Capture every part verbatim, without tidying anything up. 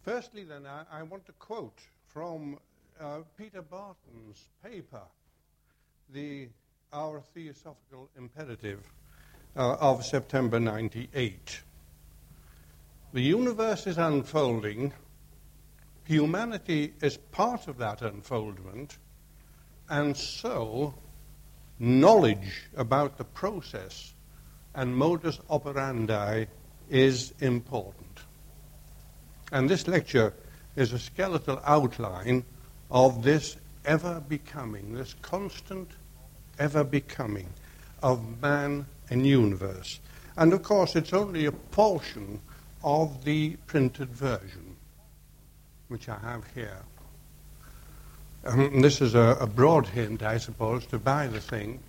Firstly, then, I, I want to quote from uh, Peter Barton's paper, the Our Theosophical Imperative uh, of September ninety-eight. The universe is unfolding. Humanity is part of that unfoldment, and so knowledge about the process and modus operandi is important. And this lecture is a skeletal outline of this ever-becoming, this constant ever-becoming of man and universe. And of course, it's only a portion of the printed version, which I have here. Um, this is a, a broad hint, I suppose, to buy the thing.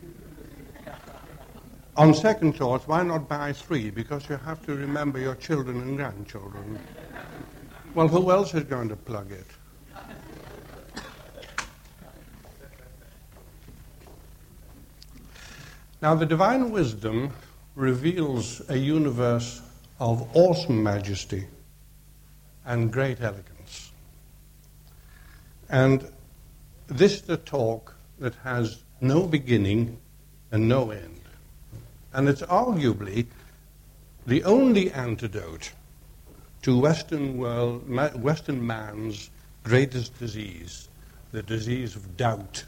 On second thought, why not buy three? Because you have to remember your children and grandchildren. Well, who else is going to plug it? Now, the divine wisdom reveals a universe of awesome majesty and great elegance. And this is a talk that has no beginning and no end. And it's arguably the only antidote to Western world, Western man's greatest disease, the disease of doubt.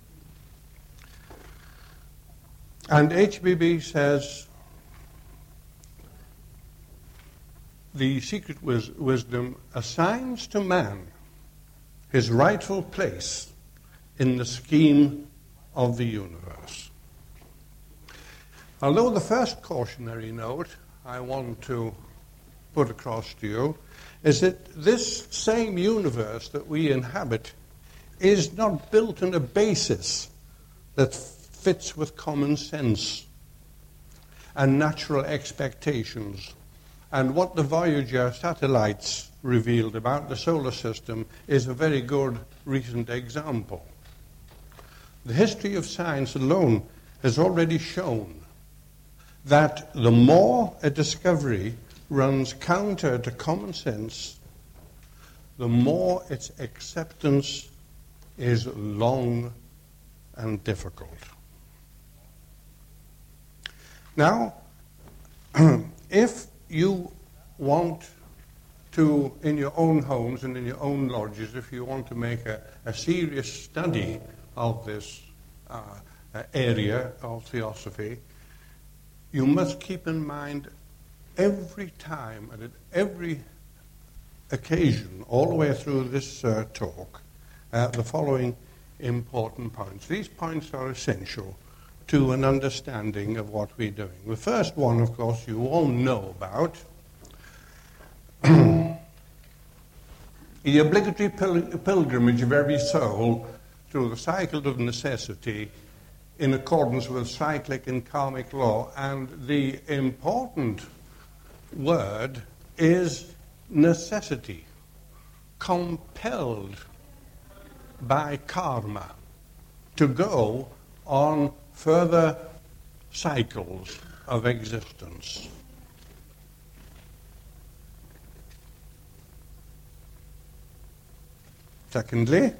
And H B B says the secret wis- wisdom assigns to man his rightful place in the scheme of the universe. Although the first cautionary note I want to put across to you is that this same universe that we inhabit is not built on a basis that fits with common sense and natural expectations. And what the Voyager satellites revealed about the solar system is a very good recent example. The history of science alone has already shown that the more a discovery runs counter to common sense, the more its acceptance is long and difficult. Now, if you want to, in your own homes and in your own lodges, if you want to make a, a serious study of this uh, area of theosophy, you must keep in mind every time and at every occasion, all the way through this uh, talk, uh, the following important points. These points are essential to an understanding of what we're doing. The first one, of course, you all know about. The obligatory pil- pilgrimage of every soul through the cycle of necessity in accordance with cyclic and karmic law. And the important word is necessity, compelled by karma to go on further cycles of existence. Secondly,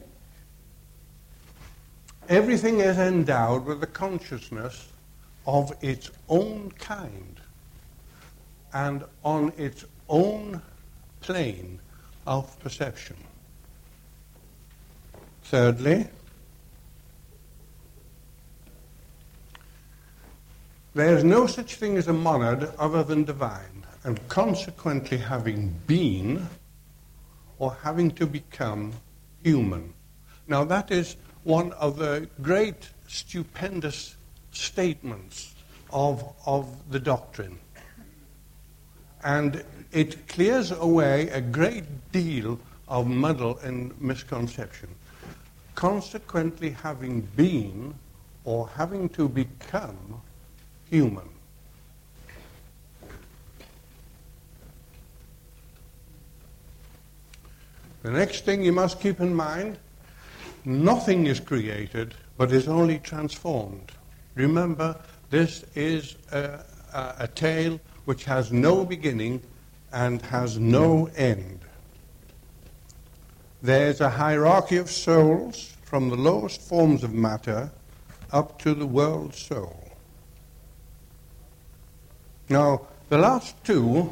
everything is endowed with the consciousness of its own kind and on its own plane of perception. Thirdly, there is no such thing as a monad other than divine, and consequently having been or having to become human. Now that is one of the great, stupendous statements of, of the doctrine. And it clears away a great deal of muddle and misconception. Consequently having been or having to become human. The next thing you must keep in mind, nothing is created but is only transformed. Remember, this is a, a, a tale which has no beginning and has no end. There's a hierarchy of souls from the lowest forms of matter up to the world soul. Now, the last two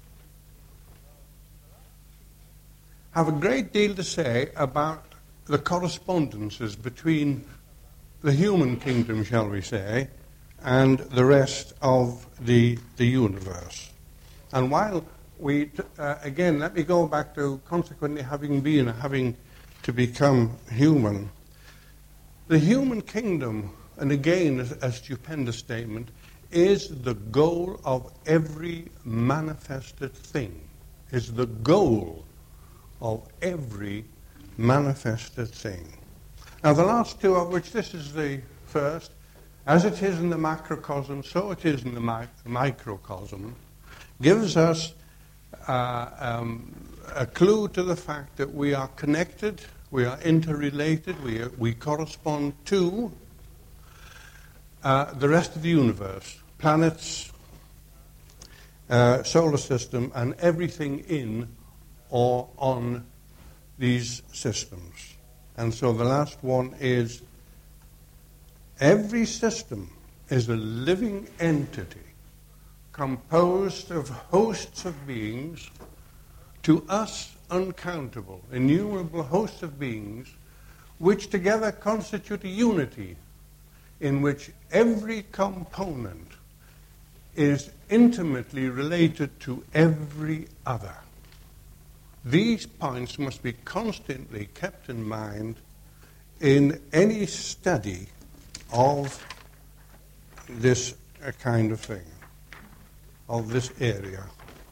have a great deal to say about the correspondences between the human kingdom, shall we say, and the rest of the, the universe. And while we, uh, again, let me go back to consequently having been, having to become human. The human kingdom, and again, a, a stupendous statement, is the goal of every manifested thing, is the goal of every manifested thing. Now, the last two, of which this is the first, as it is in the macrocosm, so it is in the mi- microcosm, gives us uh, um, a clue to the fact that we are connected, we are interrelated, we, are, we correspond to uh, the rest of the universe, planets, uh, solar system, and everything in or on these systems. And so the last one is, every system is a living entity composed of hosts of beings, to us uncountable, innumerable hosts of beings, which together constitute a unity in which every component is intimately related to every other. These points must be constantly kept in mind in any study of this uh, kind of thing, of this area.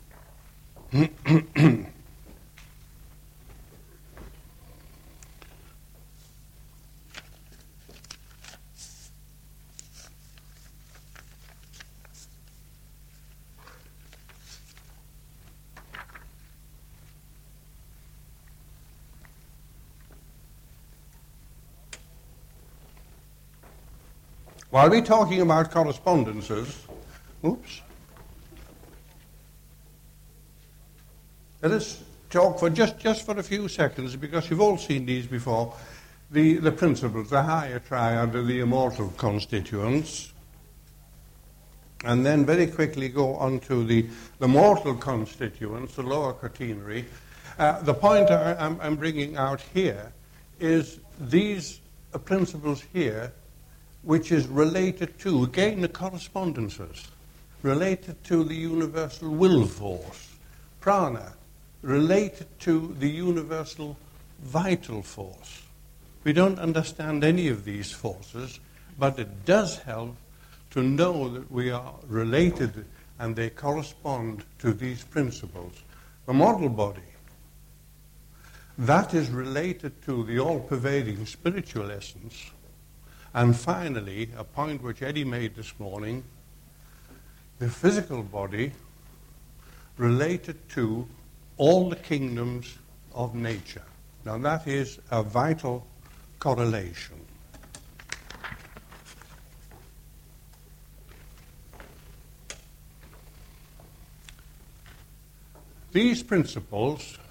While we're talking about correspondences, oops, let us talk for just, just for a few seconds, because you've all seen these before, the, the principles, the higher triad of the immortal constituents, and then very quickly go on to the, the mortal constituents, the lower quaternary. Uh, the point I, I'm, I'm bringing out here is these uh, principles here, which is related to, again, the correspondences, related to the universal will force, prana, related to the universal vital force. We don't understand any of these forces, but it does help to know that we are related and they correspond to these principles. The model body, that is related to the all-pervading spiritual essence. And finally, a point which Eddie made this morning, the physical body related to all the kingdoms of nature. Now that is a vital correlation. These principles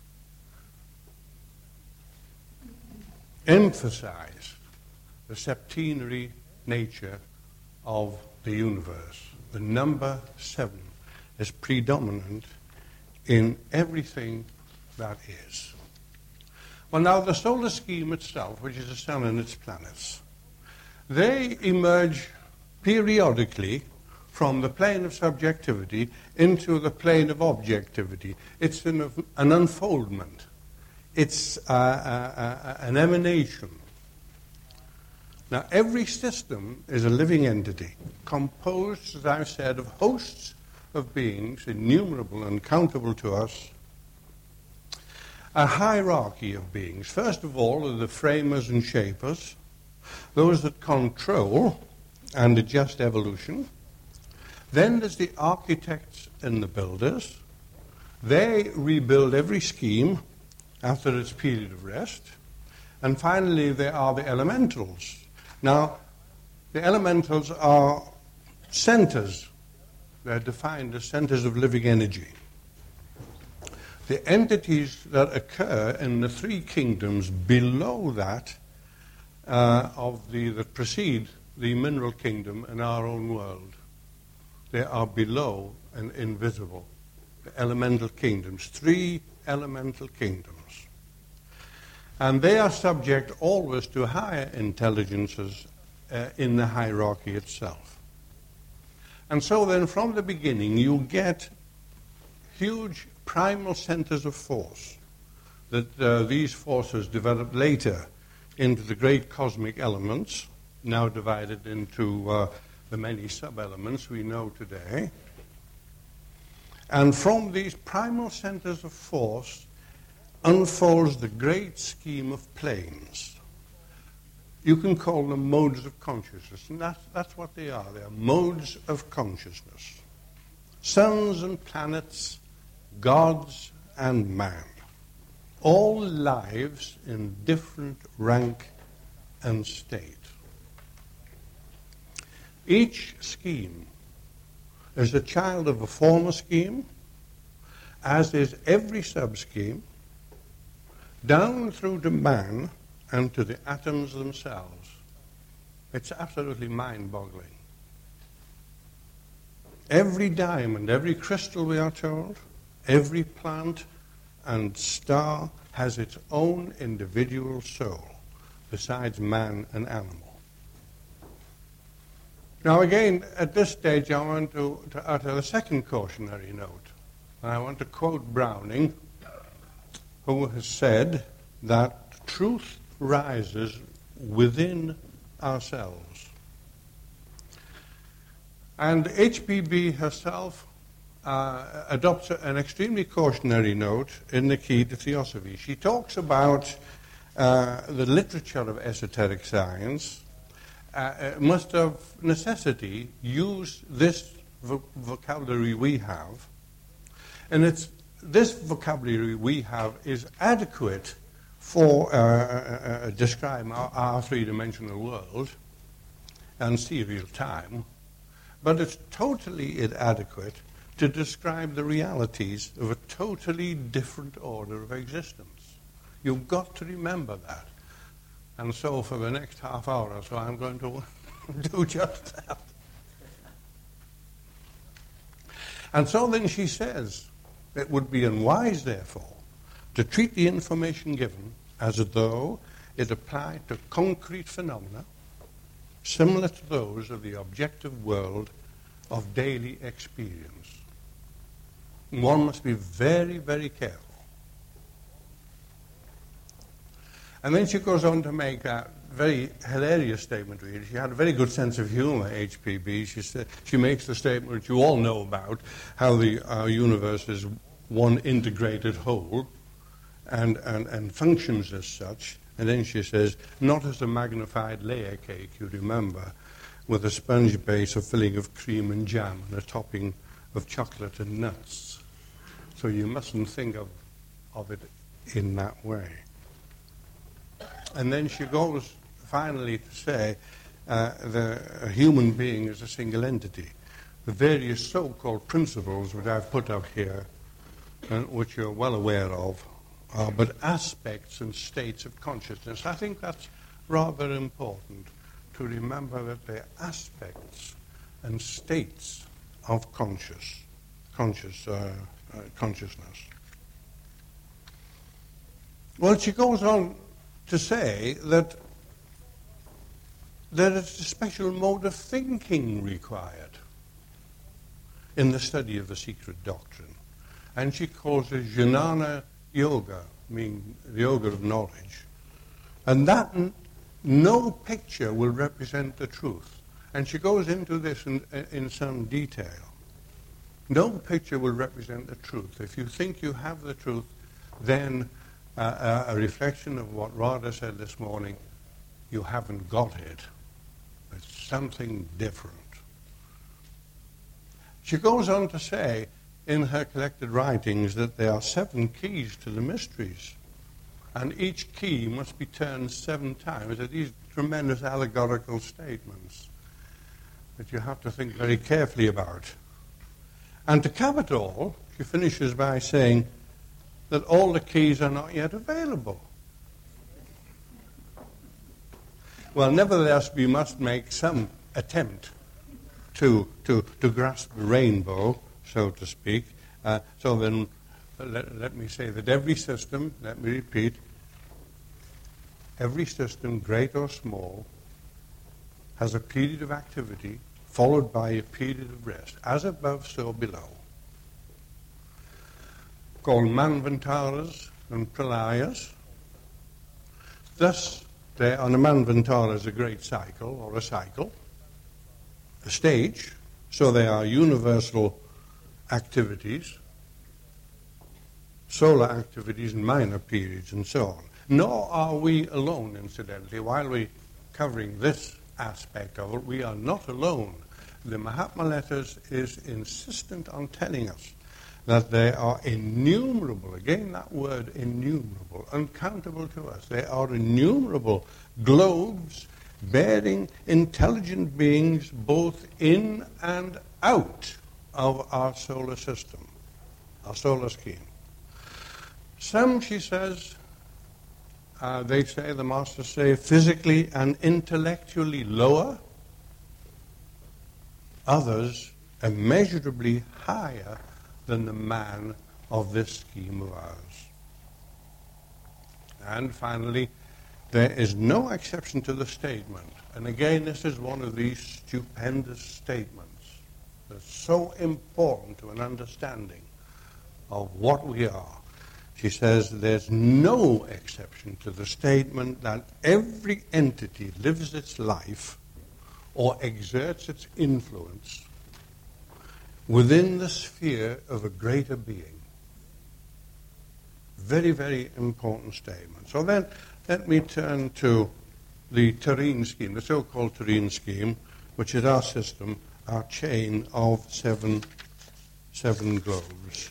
emphasize the septenary nature of the universe. The number seven is predominant in everything that is. Well, now the solar scheme itself, which is the sun and its planets, they emerge periodically from the plane of subjectivity into the plane of objectivity. It's an, an unfoldment. It's uh, uh, uh, an emanation. Now, every system is a living entity, composed, as I've said, of hosts of beings, innumerable and countable to us, a hierarchy of beings. First of all are the framers and shapers, those that control and adjust evolution. Then there's the architects and the builders. They rebuild every scheme after its period of rest. And finally, there are the elementals. Now, the elementals are centers. They're defined as centers of living energy. the entities that occur in the three kingdoms below that uh, of the that precede the mineral kingdom in our own world. They are below and invisible. The elemental kingdoms, three elemental kingdoms. And they are subject always to higher intelligences uh, in the hierarchy itself. And so then from the beginning you get huge primal centers of force that uh, these forces develop later into the great cosmic elements, now divided into uh, the many sub-elements we know today. And from these primal centers of force unfolds the great scheme of planes. You can call them modes of consciousness, and that's, that's what they are. They are modes of consciousness. Suns and planets, gods and man. All lives in different rank and state. Each scheme is a child of a former scheme, as is every sub-scheme, down through to man and to the atoms themselves. It's absolutely mind-boggling. Every diamond, every crystal, we are told, every plant and star has its own individual soul, besides man and animal. Now again, at this stage I want to, to utter the second cautionary note. And I want to quote Browning, who has said that truth rises within ourselves. And H P B herself uh, adopts an extremely cautionary note in the Key to Theosophy. She talks about uh, the literature of esoteric science uh, must of necessity use this vo- vocabulary we have, and it's this vocabulary we have is adequate for uh, uh, uh, describing our, our three-dimensional world and serial time, but it's totally inadequate to describe the realities of a totally different order of existence. You've got to remember that. And so for the next half hour or so, I'm going to do just that. And so then she says, it would be unwise, therefore, to treat the information given as though it applied to concrete phenomena similar to those of the objective world of daily experience. One must be very, very careful. And then she goes on to make that very hilarious statement, really. She had a very good sense of humor, H P B. She, said, she makes the statement which you all know about, how the our universe is one integrated whole and, and, and functions as such. And then she says, not as a magnified layer cake, you remember, with a sponge base, a filling of cream and jam, and a topping of chocolate and nuts. So you mustn't think of, of it in that way. And then she goes finally to say uh, the a human being is a single entity. The various so-called principles which I've put up here, and which you're well aware of, are but aspects and states of consciousness. I think that's rather important to remember that they're aspects and states of conscious, conscious uh, uh, consciousness. Well, she goes on to say that there is a special mode of thinking required in the study of the secret doctrine. And she calls it Jnana Yoga, meaning the yoga of knowledge. And that n- no picture will represent the truth. And she goes into this in, in some detail. No picture will represent the truth. If you think you have the truth, then Uh, a reflection of what Radha said this morning, you haven't got it. It's something different. She goes on to say in her collected writings that there are seven keys to the mysteries, and each key must be turned seven times. There are these tremendous allegorical statements that you have to think very carefully about. And to cap it all, she finishes by saying, that all the keys are not yet available. Well, nevertheless, we must make some attempt to, to, to grasp the rainbow, so to speak. Uh, so then, let, let me say that every system, let me repeat, every system, great or small, has a period of activity followed by a period of rest, as above, so below, called manvantaras and pralayas. Thus, there on a manvantara is a great cycle, or a cycle, a stage, so they are universal activities, solar activities and minor periods and so on. Nor are we alone, incidentally. While we're covering this aspect of it, we are not alone. The Mahatma Letters is insistent on telling us that there are innumerable, again that word innumerable, uncountable to us, there are innumerable globes bearing intelligent beings both in and out of our solar system, our solar scheme. Some, she says, uh, they say, the masters say, physically and intellectually lower, others immeasurably higher than the man of this scheme of ours. And finally, there is no exception to the statement. And again, this is one of these stupendous statements that's so important to an understanding of what we are. She says there's no exception to the statement that every entity lives its life or exerts its influence within the sphere of a greater being. Very, very important statement. So then, let me turn to the terrene scheme, the so-called terrene scheme, which is our system, our chain of seven, seven globes.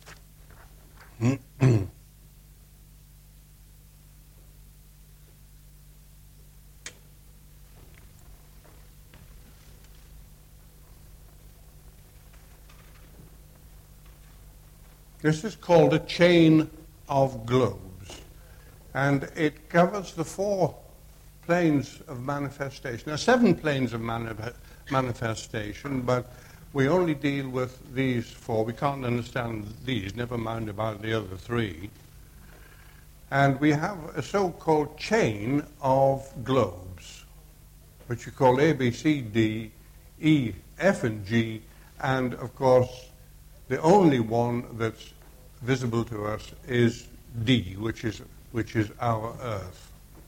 This is called a chain of globes, and it covers the four planes of manifestation. There are seven planes of manif- manifestation, but we only deal with these four. We can't understand these, never mind about the other three. And we have a so-called chain of globes, which you call A, B, C, D, E, F, and G, and of course the only one that's visible to us is D, which is which is our Earth.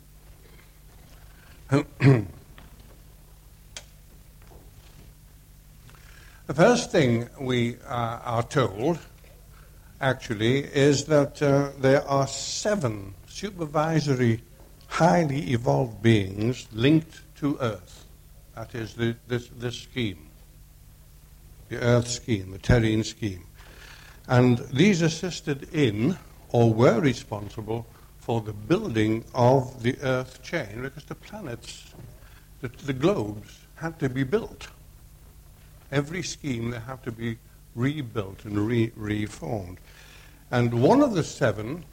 The first thing we uh, are told, actually, is that uh, there are seven supervisory, highly evolved beings linked to Earth. That is the, this, this scheme, the Earth scheme, the terrene scheme. And these assisted in, or were responsible for the building of the Earth chain, because the planets, the, the globes, had to be built. Every scheme, they have to be rebuilt and re- reformed. And one of the seven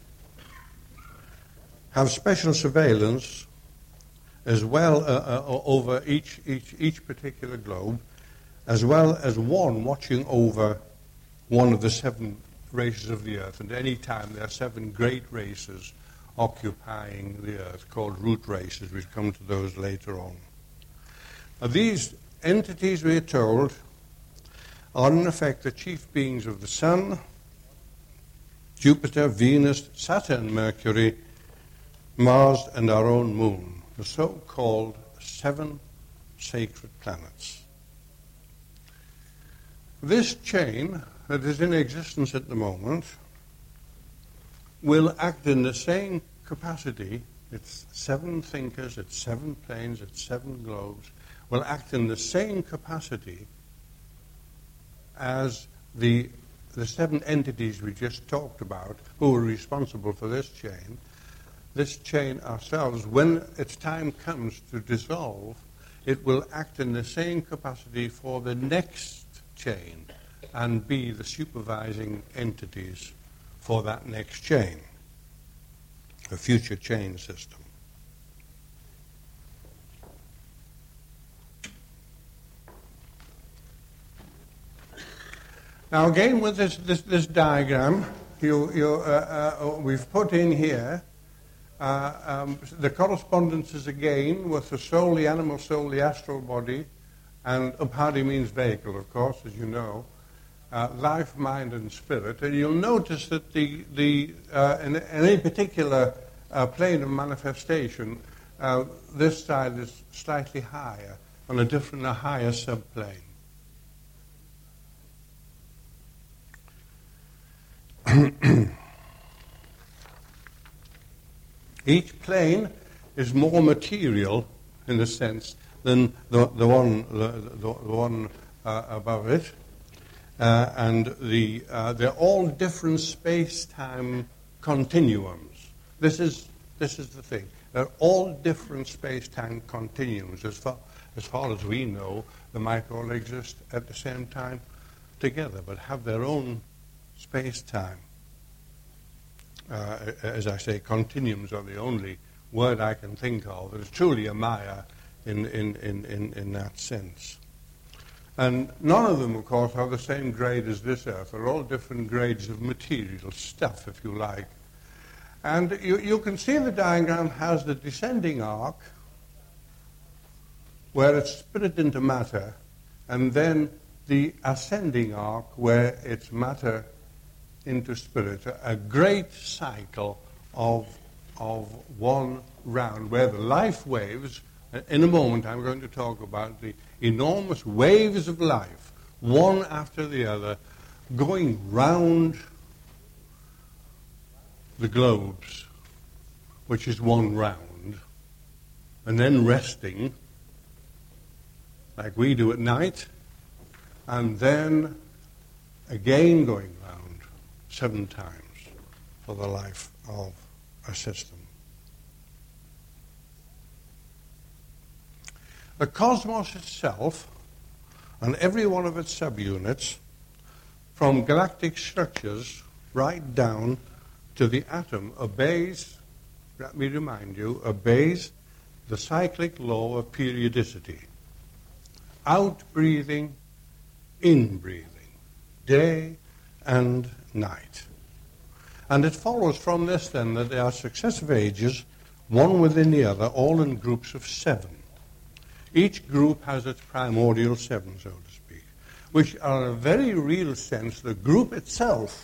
have special surveillance as well uh, uh, over each, each, each particular globe, as well as one watching over one of the seven races of the Earth. And at any time there are seven great races occupying the Earth, called root races. We'll come to those later on. Now, these entities, we are told, are in effect the chief beings of the Sun, Jupiter, Venus, Saturn, Mercury, Mars, and our own moon, the so-called seven sacred planets. This chain that is in existence at the moment will act in the same capacity. It's seven thinkers, it's seven planes, it's seven globes, will act in the same capacity as the, the seven entities we just talked about who are responsible for this chain. This chain ourselves, when its time comes to dissolve, it will act in the same capacity for the next chain and be the supervising entities for that next chain, a future chain system. Now again, with this, this, this diagram, you, you, uh, uh, we've put in here uh, um, the correspondences again with the soul, the animal soul, the astral body, and Upadhi means vehicle, of course, as you know, uh, life, mind, and spirit. And you'll notice that the, the, uh, in, in any particular uh, plane of manifestation, uh, this side is slightly higher, on a different, a higher subplane. Each plane is more material, in a sense, than the, the one, the, the, the one uh, above it, uh, and the uh, they're all different space-time continuums. This is this is the thing. They're all different space-time continuums. As far as far as we know, they might all exist at the same time together, but have their own space-time. Uh, as I say, continuums are the only word I can think of. It's truly a Maya in, in, in, in, in that sense. And none of them, of course, are the same grade as this Earth. They're all different grades of material stuff, if you like. And you, you can see the diagram has the descending arc, where it's split into matter, and then the ascending arc, where it's matter into spirit, a great cycle of, of one round, where the life waves, in a moment I'm going to talk about the enormous waves of life, one after the other, going round the globes, which is one round, and then resting, like we do at night, and then again going round seven times for the life of a system. The cosmos itself, and every one of its subunits, from galactic structures right down to the atom, obeys, let me remind you, obeys the cyclic law of periodicity. Out-breathing, in-breathing, day and night. And it follows from this then that there are successive ages, one within the other, all in groups of seven. Each group has its primordial seven, so to speak, which are in a very real sense the group itself.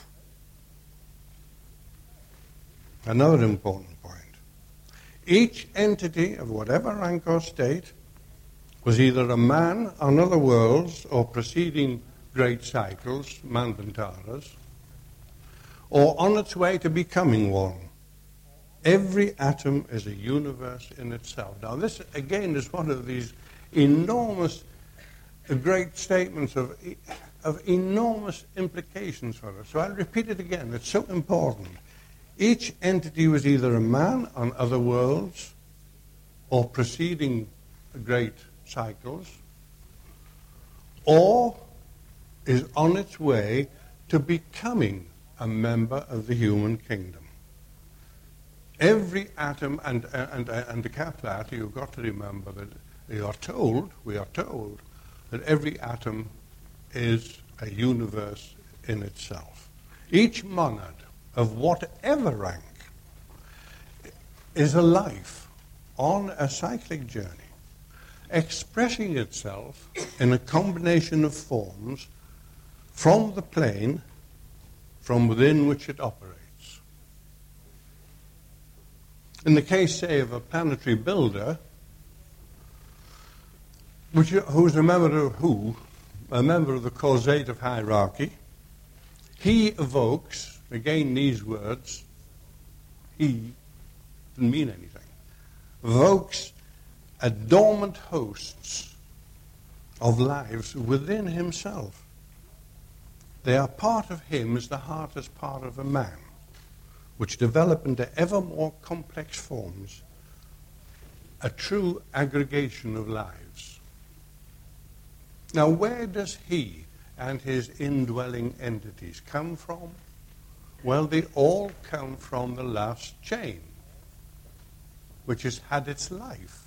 Another important point. Each entity of whatever rank or state was either a man on other worlds or preceding great cycles, manvantaras, or on its way to becoming one. Every atom is a universe in itself. Now this, again, is one of these enormous, uh, great statements of, of enormous implications for us. So I'll repeat it again. It's so important. Each entity was either a man on other worlds or preceding great cycles, or is on its way to becoming a member of the human kingdom. Every atom, and, and, and to cap that, you've got to remember that we are told, we are told, that every atom is a universe in itself. Each monad of whatever rank is a life on a cyclic journey, expressing itself in a combination of forms from the plane from within which it operates. In the case, say, of a planetary builder, which, who's a member of who? A member of the causative hierarchy, he evokes, again these words, he doesn't mean anything, evokes a dormant hosts of lives within himself. They are part of him as the heart is part of a man, which develop into ever more complex forms, a true aggregation of lives. Now, where does he and his indwelling entities come from? Well, they all come from the last chain, which has had its life.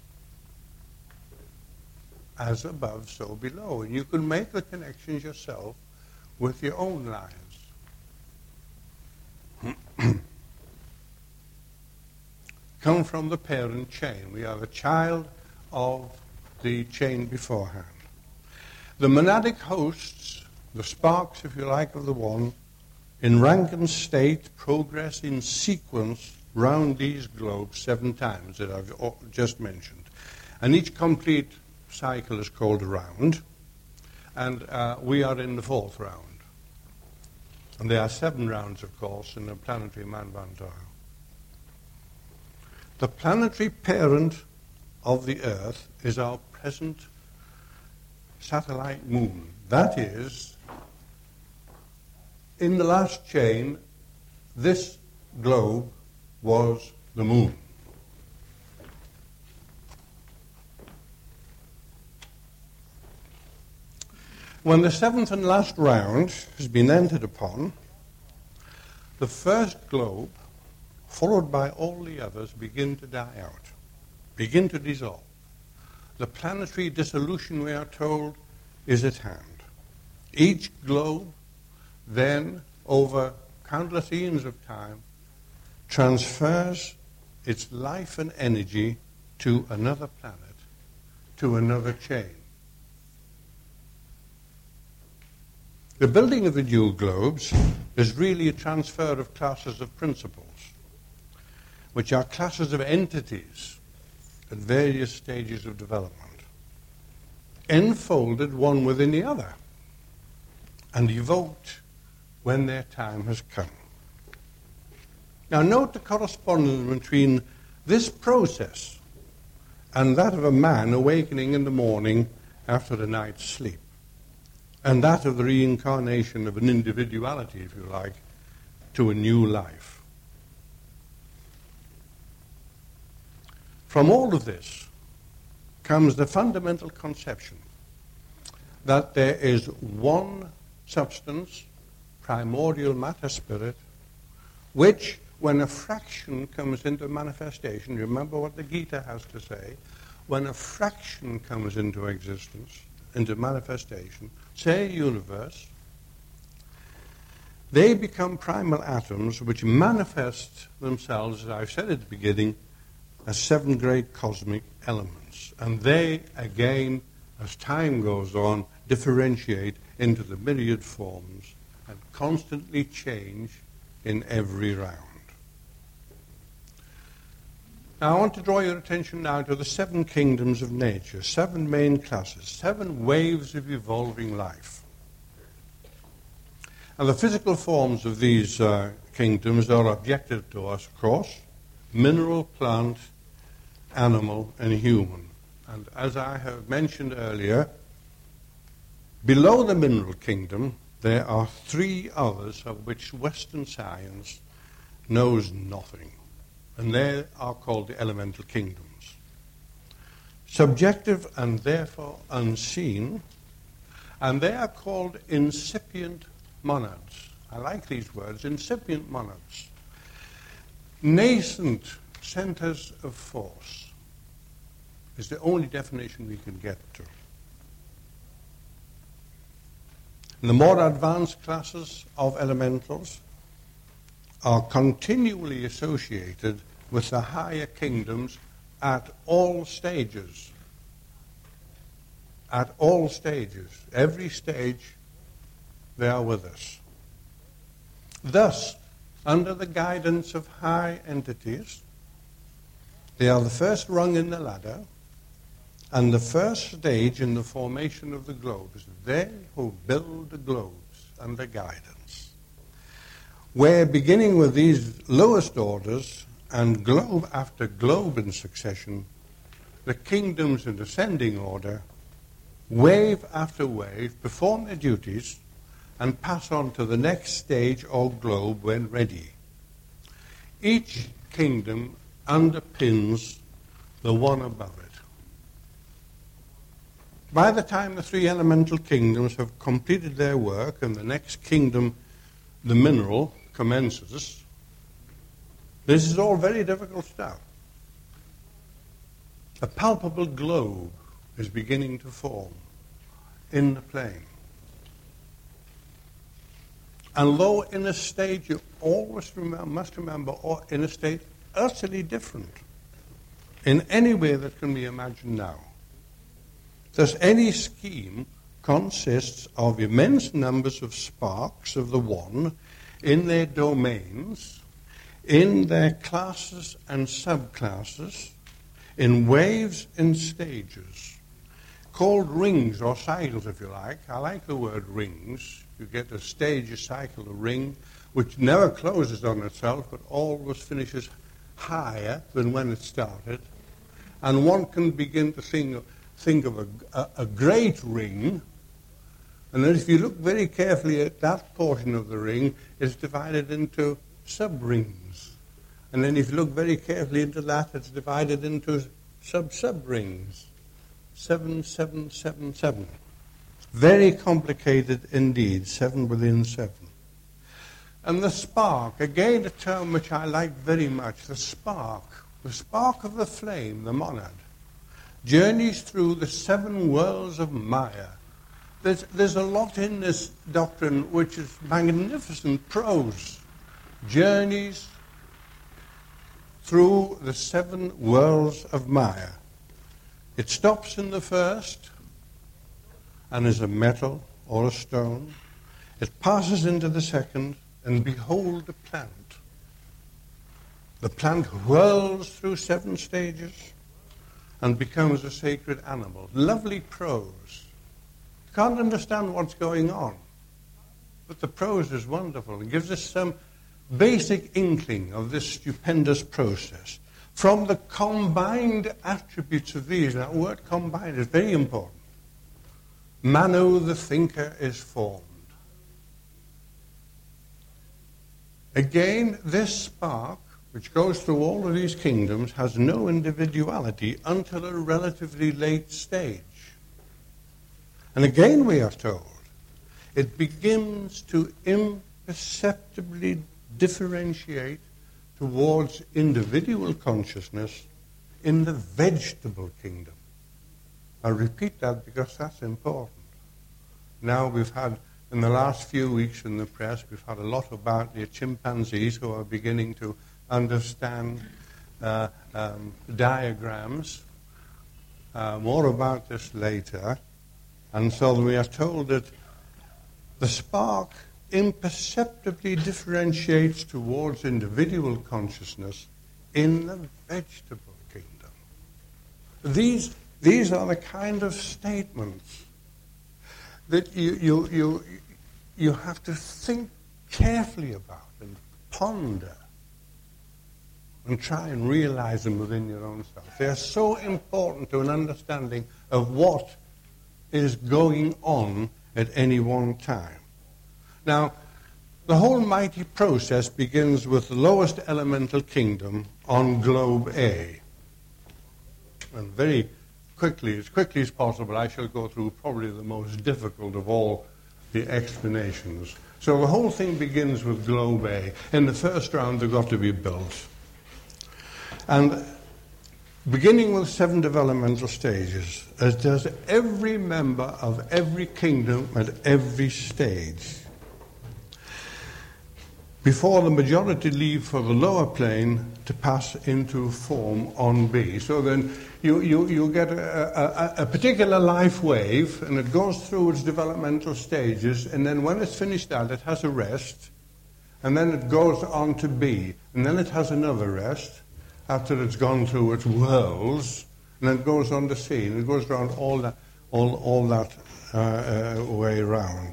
As above, so below. And you can make the connections yourself with your own lives. Come from the parent chain. We are the child of the chain beforehand. The monadic hosts, the sparks, if you like, of the one, in rank and state, progress in sequence round these globes seven times that I've just mentioned. And each complete cycle is called a round, and uh, we are in the fourth round. And there are seven rounds, of course, in the planetary Manvantara. The planetary parent of the Earth is our present satellite moon. That is, in the last chain, this globe was the moon. When the seventh and last round has been entered upon, the first globe, followed by all the others, begin to die out, begin to dissolve. The planetary dissolution, we are told, is at hand. Each globe then, over countless eons of time, transfers its life and energy to another planet, to another chain. The building of the new globes is really a transfer of classes of principles, which are classes of entities at various stages of development, enfolded one within the other, and evoked when their time has come. Now note the correspondence between this process and that of a man awakening in the morning after a night's sleep, and that of the reincarnation of an individuality, if you like, to a new life. From all of this comes the fundamental conception that there is one substance, primordial matter spirit, which, when a fraction comes into manifestation, remember what the Gita has to say, when a fraction comes into existence, into manifestation, say a universe, they become primal atoms which manifest themselves, as I've said at the beginning, as seven great cosmic elements. And they, again, as time goes on, differentiate into the myriad forms and constantly change in every round. Now, I want to draw your attention now to the seven kingdoms of nature, seven main classes, seven waves of evolving life. And the physical forms of these uh, kingdoms are objective to us, of course: mineral, plant, animal, and human. And as I have mentioned earlier, below the mineral kingdom, there are three others of which Western science knows nothing. And they are called the elemental kingdoms. Subjective and therefore unseen, and they are called incipient monads. I like these words, incipient monads. Nascent centers of force is the only definition we can get to. The more advanced classes of elementals are continually associated with the higher kingdoms at all stages. At all stages. Every stage, they are with us. Thus, under the guidance of high entities, they are the first rung in the ladder and the first stage in the formation of the globes. They who build the globes under guidance. Where, beginning with these lowest orders, and globe after globe in succession, the kingdoms in ascending order, wave after wave, perform their duties and pass on to the next stage or globe when ready. Each kingdom underpins the one above it. By the time the three elemental kingdoms have completed their work and the next kingdom, the mineral, commences. This is all very difficult stuff. A palpable globe is beginning to form in the plane. And though in a state you always remember, must remember, or in a state utterly different in any way that can be imagined now, thus any scheme consists of immense numbers of sparks of the one in their domains, in their classes and subclasses, in waves and stages, called rings or cycles, if you like. I like the word rings. You get a stage, a cycle, a ring, which never closes on itself, but always finishes higher than when it started. And one can begin to think, think of a, a, a great ring, and then if you look very carefully at that portion of the ring, it's divided into sub-rings. And then if you look very carefully into that, it's divided into sub-sub-rings. Seven, seven, seven, seven. Very complicated indeed, seven within seven. And the spark, again a term which I like very much, the spark, the spark of the flame, the monad, journeys through the seven worlds of Maya. There's, there's a lot in this doctrine which is magnificent prose. Journeys through the seven worlds of Maya. It stops in the first and is a metal or a stone. It passes into the second, and behold the plant. The plant whirls through seven stages and becomes a sacred animal. Lovely prose. You can't understand what's going on, but the prose is wonderful. It gives us some basic inkling of this stupendous process. From the combined attributes of these, that word combined is very important. Manu, the thinker, is formed. Again, this spark, which goes through all of these kingdoms, has no individuality until a relatively late stage. And again we are told, it begins to imperceptibly differentiate towards individual consciousness in the vegetable kingdom. I repeat that because that's important. Now we've had, in the last few weeks in the press, we've had a lot about the chimpanzees who are beginning to understand uh, um, diagrams. Uh, more about this later. And so we are told that the spark imperceptibly differentiates towards individual consciousness in the vegetable kingdom. These, these are the kind of statements that you, you, you, you have to think carefully about and ponder and try and realize them within your own self. They are so important to an understanding of what is going on at any one time. Now, the whole mighty process begins with the lowest elemental kingdom on globe A. And very quickly, as quickly as possible, I shall go through probably the most difficult of all the explanations. So the whole thing begins with globe A. In the first round, they've got to be built. And beginning with seven developmental stages, as does every member of every kingdom at every stage, before the majority leave for the lower plane to pass into form on B. So then you, you, you get a, a, a particular life wave, and it goes through its developmental stages, and then when it's finished that, it has a rest, and then it goes on to B, and then it has another rest, after it's gone through its worlds, and then it goes on to C, and it goes around all that, all, all that uh, uh, way round.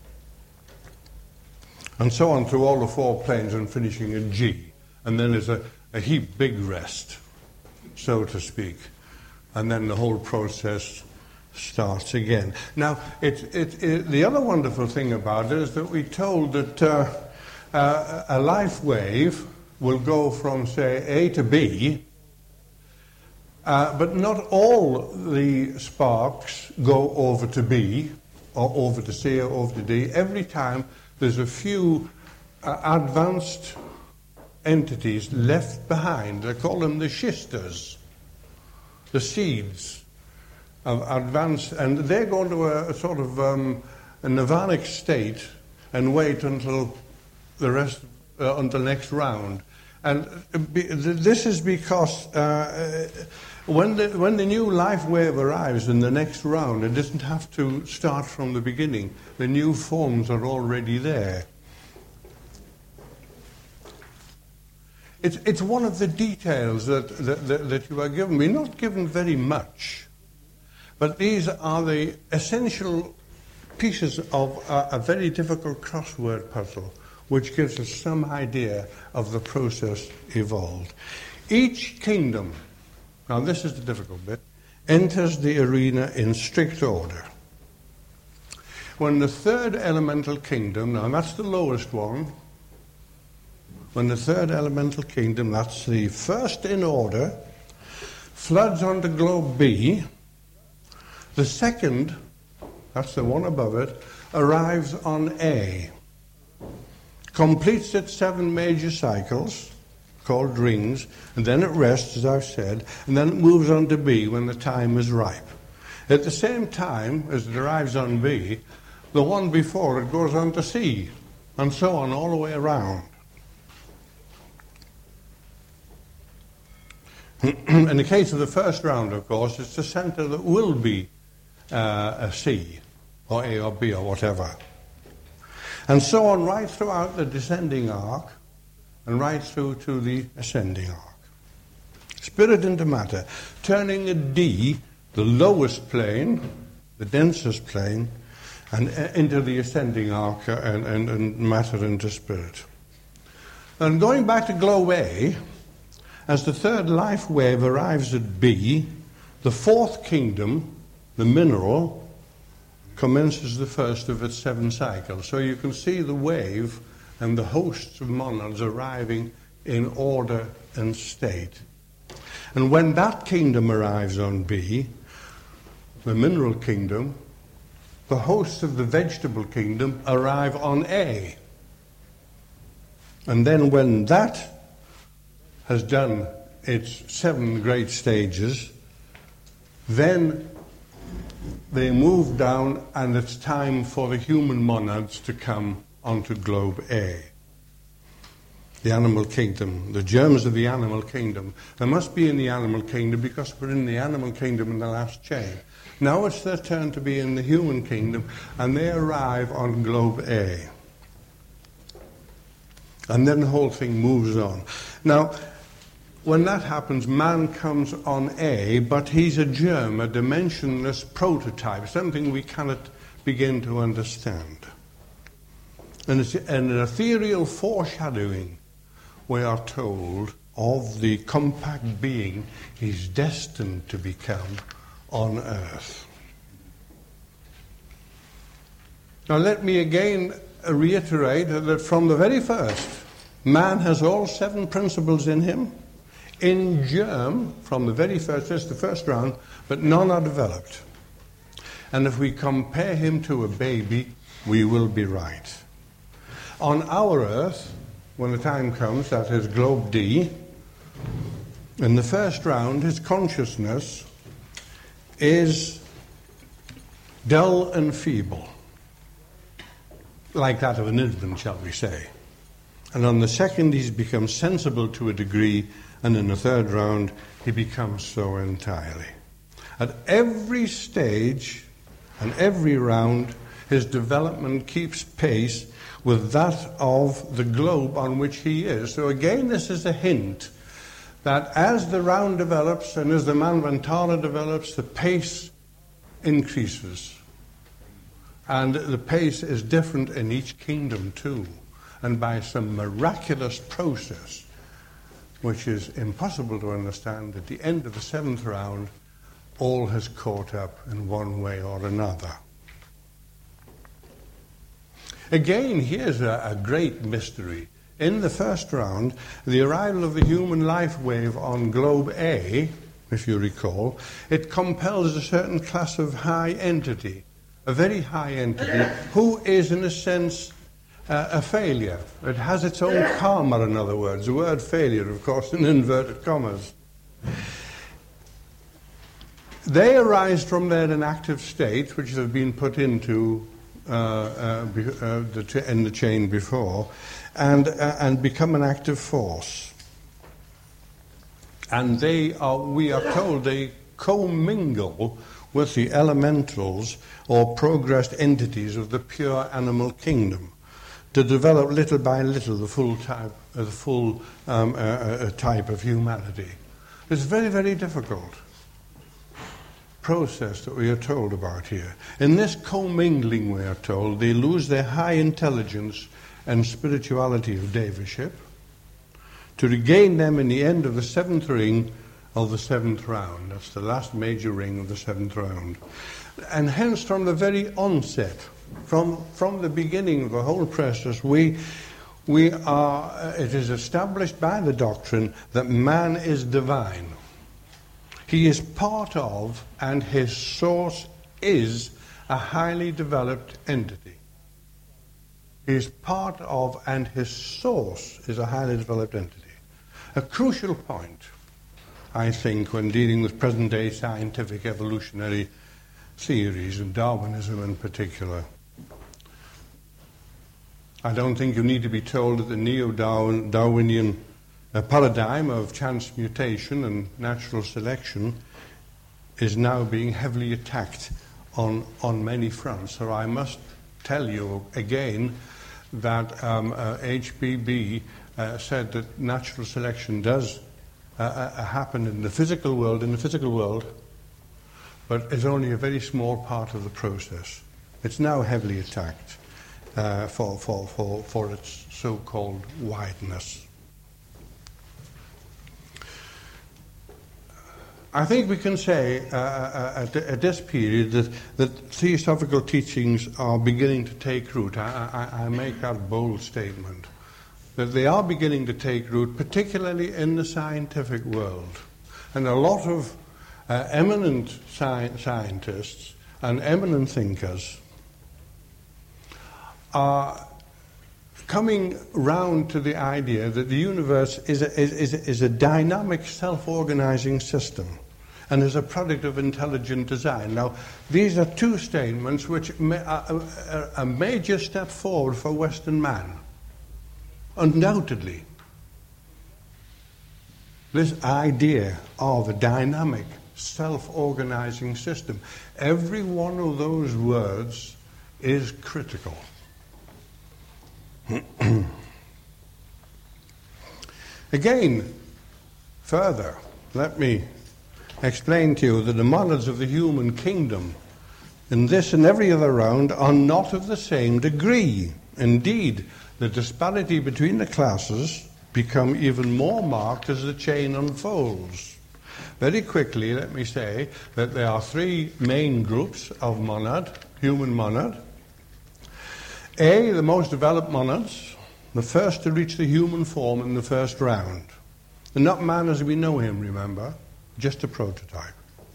And so on through all the four planes and finishing at G. And then there's a, a heap big rest, so to speak. And then the whole process starts again. Now, it, it, it, the other wonderful thing about it is that we're told that uh, uh, a life wave will go from, say, A to B, uh, but not all the sparks go over to B, or over to C, or over to D. Every time there's a few uh, advanced entities left behind. They call them the shisters, the seeds of advanced, and they go into a, a sort of um, a nirvanic state and wait until the rest, uh, until next round. And be, this is because uh, when the when the new life wave arrives in the next round, it doesn't have to start from the beginning. The new forms are already there. It's, it's one of the details that, that, that, that you are given. We're not given very much, but these are the essential pieces of a, a very difficult crossword puzzle, which gives us some idea of the process evolved. Each kingdom, now this is the difficult bit, enters the arena in strict order. When the third elemental kingdom, now that's the lowest one, when the third elemental kingdom, that's the first in order, floods onto globe B, the second, that's the one above it, arrives on A, completes its seven major cycles, called rings, and then it rests, as I've said, and then it moves on to B when the time is ripe. At the same time as it arrives on B, the one before it goes on to C, and so on all the way around. In the case of the first round, of course, it's the center that will be uh, a C, or A or B or whatever. And so on right throughout the descending arc, and right through to the ascending arc. Spirit into matter, turning a D, the lowest plane, the densest plane, and uh, into the ascending arc, uh, and, and, and matter into spirit. And going back to globe A, as the third life wave arrives at B, the fourth kingdom, the mineral, commences the first of its seven cycles. So you can see the wave and the hosts of monads arriving in order and state. And when that kingdom arrives on B, the mineral kingdom, the hosts of the vegetable kingdom arrive on A. And then when that has done its seven great stages, then they move down and it's time for the human monads to come onto globe A. The animal kingdom, the germs of the animal kingdom. They must be in the animal kingdom because we're in the animal kingdom in the last chain. Now it's their turn to be in the human kingdom, and they arrive on globe A. And then the whole thing moves on. Now, when that happens, man comes on A, but he's a germ, a dimensionless prototype, something we cannot begin to understand. And it's an ethereal foreshadowing, we are told, of the compact being he's destined to become on earth. Now let me again reiterate that from the very first, man has all seven principles in him, in germ, from the very first, just the first round, but none are developed. And if we compare him to a baby, we will be right. On our earth, when the time comes, that is globe D, in the first round, his consciousness is dull and feeble, like that of an infant, shall we say. And on the second, he's become sensible to a degree, and in the third round, he becomes so entirely. At every stage and every round, his development keeps pace with that of the globe on which he is. So again, this is a hint that as the round develops and as the Manvantara develops, the pace increases. And the pace is different in each kingdom too. And by some miraculous process, which is impossible to understand, at the end of the seventh round, all has caught up in one way or another. Again, here's a, a great mystery. In the first round, the arrival of the human life wave on globe A, if you recall, it compels a certain class of high entity, a very high entity, who is, in a sense, uh, a failure. It has its own karma, in other words. The word failure, of course, in inverted commas. They arise from their inactive state, which have been put into uh, uh, be, uh, the ch- in the chain before, and uh, and become an active force. And they are, we are told, they commingle with the elementals or progressed entities of the pure animal kingdom to develop little by little the full type, uh, the full um, uh, uh, type of humanity. It's very, very difficult process that we are told about here. In this commingling, we are told, they lose their high intelligence and spirituality of Devaship to regain them in the end of the seventh ring of the seventh round. That's the last major ring of the seventh round. And hence, from the very onset, from from the beginning of the whole process, we we are. Uh, it is established by the doctrine that man is divine. He is part of, and his source is, a highly developed entity. He is part of, and his source is a highly developed entity. A crucial point, I think, when dealing with present-day scientific evolutionary theories, and Darwinism in particular. I don't think you need to be told that the neo-Darwinian a paradigm of chance mutation and natural selection is now being heavily attacked on, on many fronts. So I must tell you again that um, uh, H P B uh, said that natural selection does uh, uh, happen in the physical world, in the physical world, but is only a very small part of the process. It's now heavily attacked uh, for, for, for, for its so-called wideness. I think we can say uh, at, at this period that, that theosophical teachings are beginning to take root. I, I, I make that bold statement, that they are beginning to take root, particularly in the scientific world. And a lot of uh, eminent sci- scientists and eminent thinkers are coming round to the idea that the universe is a, is, is a dynamic self-organizing system and is a product of intelligent design. Now, these are two statements which ma- are a, a major step forward for Western man. Undoubtedly. This idea of a dynamic self-organizing system, every one of those words is critical. Again, further, let me explain to you that the monads of the human kingdom in this and every other round are not of the same degree. Indeed, the disparity between the classes become even more marked as the chain unfolds. Very quickly, let me say that there are three main groups of monad, human monad. A, the most developed monads, the first to reach the human form in the first round. And not man as we know him, remember, just a prototype.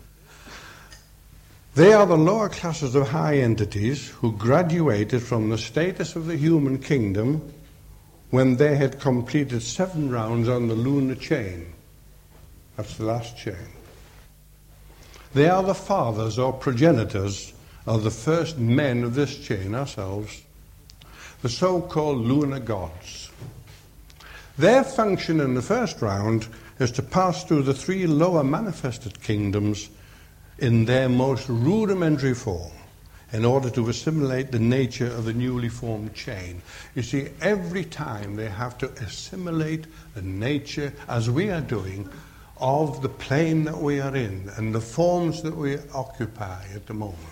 They are the lower classes of high entities who graduated from the status of the human kingdom when they had completed seven rounds on the lunar chain. That's the last chain. They are the fathers or progenitors of the first men of this chain, ourselves, the so-called lunar gods. Their function in the first round is to pass through the three lower manifested kingdoms in their most rudimentary form in order to assimilate the nature of the newly formed chain. You see, every time they have to assimilate the nature, as we are doing, of the plane that we are in and the forms that we occupy at the moment.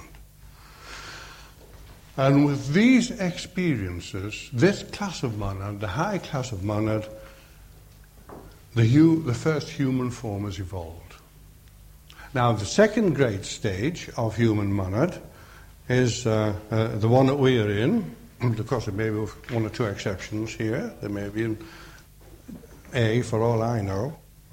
And with these experiences, this class of monad, the high class of monad, the, hu- the first human form has evolved. Now, the second great stage of human monad is uh, uh, the one that we are in. Of course, there may be one or two exceptions here. There may be in A, for all I know.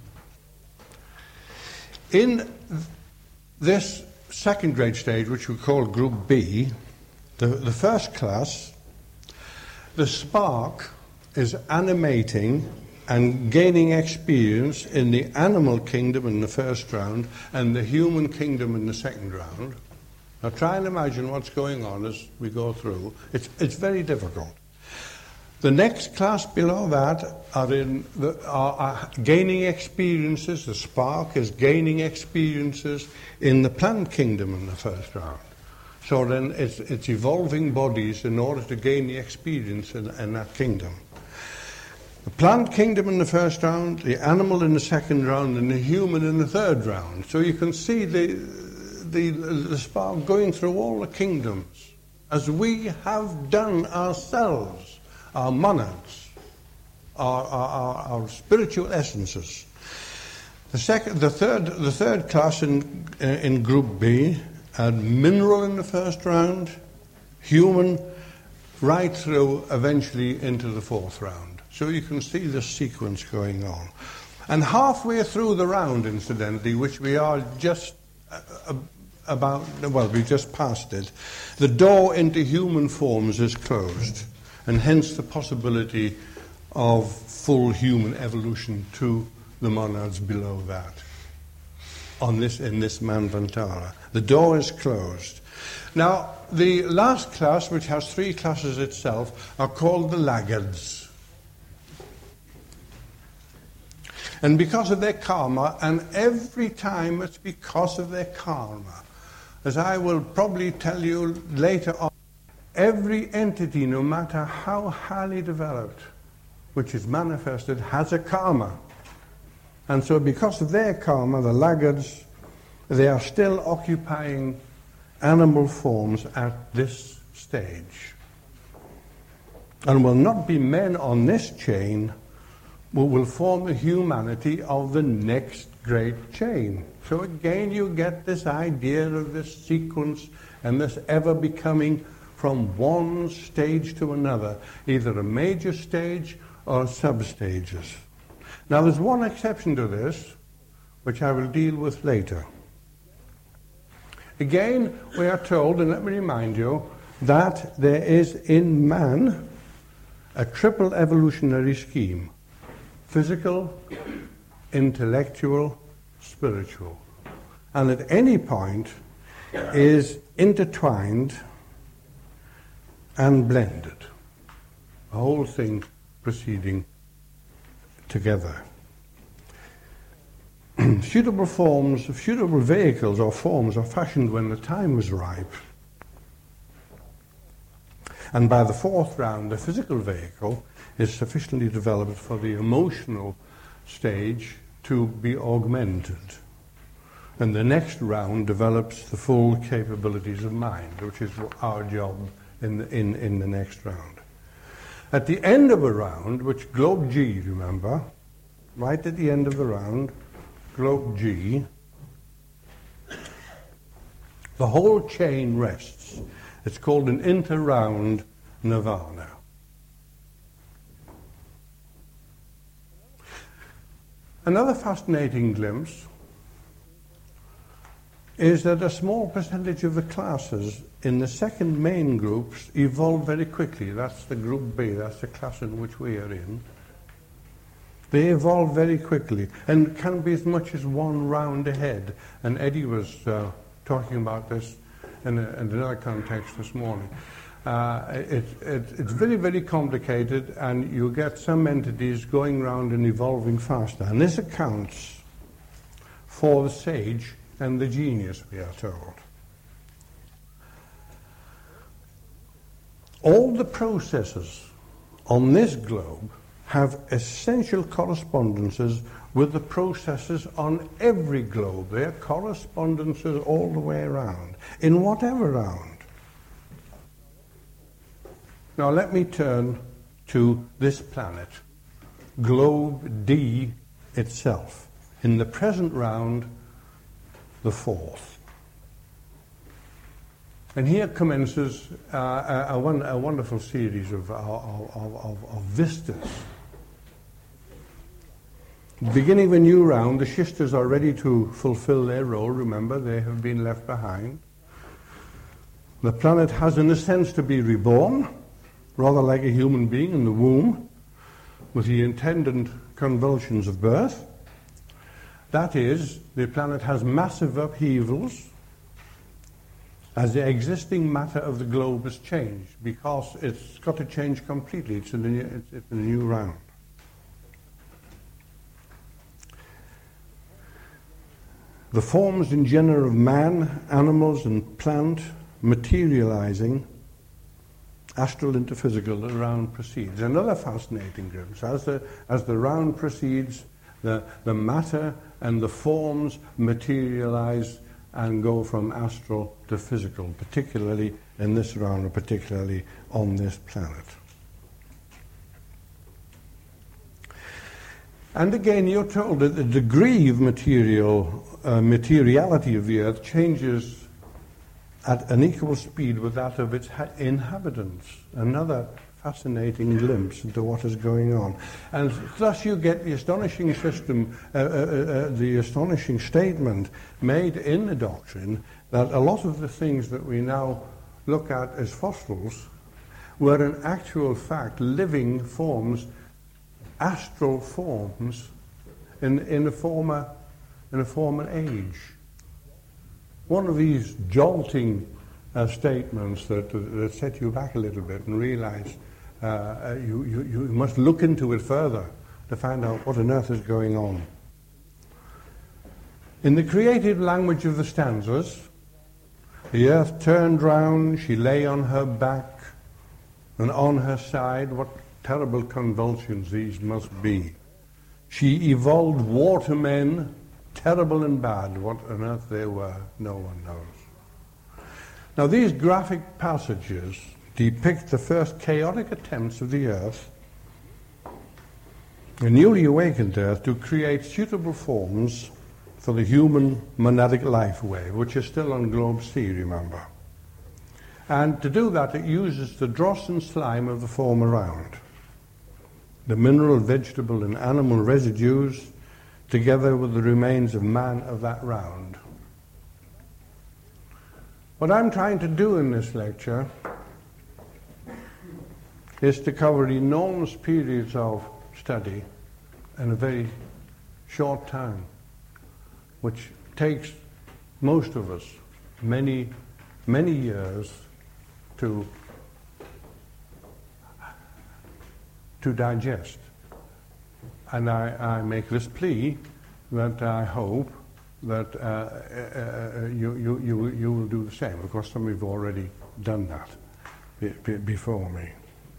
In this second great stage, which we call Group B, the, the first class, the spark is animating and gaining experience in the animal kingdom in the first round and the human kingdom in the second round. Now try and imagine what's going on as we go through. It's, it's very difficult. The next class below that are, in the, are, are gaining experiences. The spark is gaining experiences in the plant kingdom in the first round. So then it's, it's evolving bodies in order to gain the experience in, in that kingdom. The plant kingdom in the first round, the animal in the second round, and the human in the third round. So you can see the, the, the spark going through all the kingdoms, as we have done ourselves, our monads, our, our, our, our spiritual essences. The, second, the, third, the third class in, uh, in Group B had mineral in the first round, human, right through eventually into the fourth round. So you can see the sequence going on. And halfway through the round, incidentally, which we are just uh, about, well, we just passed it, the door into human forms is closed, and hence the possibility of full human evolution to the monads below that, on this, in this Manvantara. The door is closed. Now, the last class, which has three classes itself, are called the laggards. And because of their karma, and every time it's because of their karma, as I will probably tell you later on, every entity, no matter how highly developed, which is manifested, has a karma. And so because of their karma, the laggards, they are still occupying animal forms at this stage. And will not be men on this chain who will form the humanity of the next great chain. So again, you get this idea of this sequence and this ever becoming from one stage to another, either a major stage or sub-stages. Now there's one exception to this, which I will deal with later. Again, we are told, and let me remind you, that there is in man a triple evolutionary scheme: physical, intellectual, spiritual. And at any point is intertwined and blended. The whole thing proceeding together. Suitable forms, suitable vehicles or forms are fashioned when the time was ripe. And by the fourth round, the physical vehicle is sufficiently developed for the emotional stage to be augmented. And the next round develops the full capabilities of mind, which is our job in the, in, in the next round. At the end of a round, which Globe G, remember, right at the end of the round, Globe G, the whole chain rests. It's called an inter-round nirvana. Another fascinating glimpse is that a small percentage of the classes in the second main groups evolve very quickly. That's the Group B, that's the class in which we are in. They evolve very quickly and can be as much as one round ahead. And Eddie was uh, talking about this in, a, in another context this morning. Uh, it, it, it's very, very complicated, and you get some entities going around and evolving faster. And this accounts for the sage and the genius, we are told. All the processes on this globe have essential correspondences with the processes on every globe. There are correspondences all the way around, in whatever round. Now let me turn to this planet, Globe D itself. In the present round, the fourth. And here commences uh, a, a, one, a wonderful series of, of, of, of vistas. Beginning of a new round, the Shisters are ready to fulfill their role. Remember, they have been left behind. The planet has, in a sense, to be reborn. rather like a human being in the womb, with the attendant convulsions of birth. That is, the planet has massive upheavals as the existing matter of the globe has changed, because it's got to change completely. It's in a new, it's, it's in a new round. The forms in genera of man, animals, and plant materializing astral into physical, the round proceeds. Another fascinating glimpse. As the, as the round proceeds, the, the matter and the forms materialize and go from astral to physical, particularly in this round, and particularly on this planet. And again, you're told that the degree of material, uh, materiality of the Earth changes at an equal speed with that of its ha- inhabitants. Another fascinating glimpse into what is going on. And thus you get the astonishing system, uh, uh, uh, the astonishing statement made in the doctrine that a lot of the things that we now look at as fossils were in actual fact living forms, astral forms in, in, a former, in a former age. One of these jolting uh, statements that, uh, that set you back a little bit and realize uh, you, you, you must look into it further to find out what on earth is going on. In the creative language of the stanzas, the earth turned round, she lay on her back, and on her side, what terrible convulsions these must be. She evolved watermen, terrible and bad. What on earth they were, no one knows. Now these graphic passages depict the first chaotic attempts of the earth, a newly awakened earth, to create suitable forms for the human monadic life wave, which is still on globe C, remember. And to do that, it uses the dross and slime of the form around, the mineral, vegetable, and animal residues, together with the remains of man of that round. What I'm trying to do in this lecture is to cover enormous periods of study in a very short time, which takes most of us many, many years to, to digest. And I, I make this plea that I hope that uh, uh, uh, you, you, you, you will do the same. Of course, some of you have already done that be, be, before me.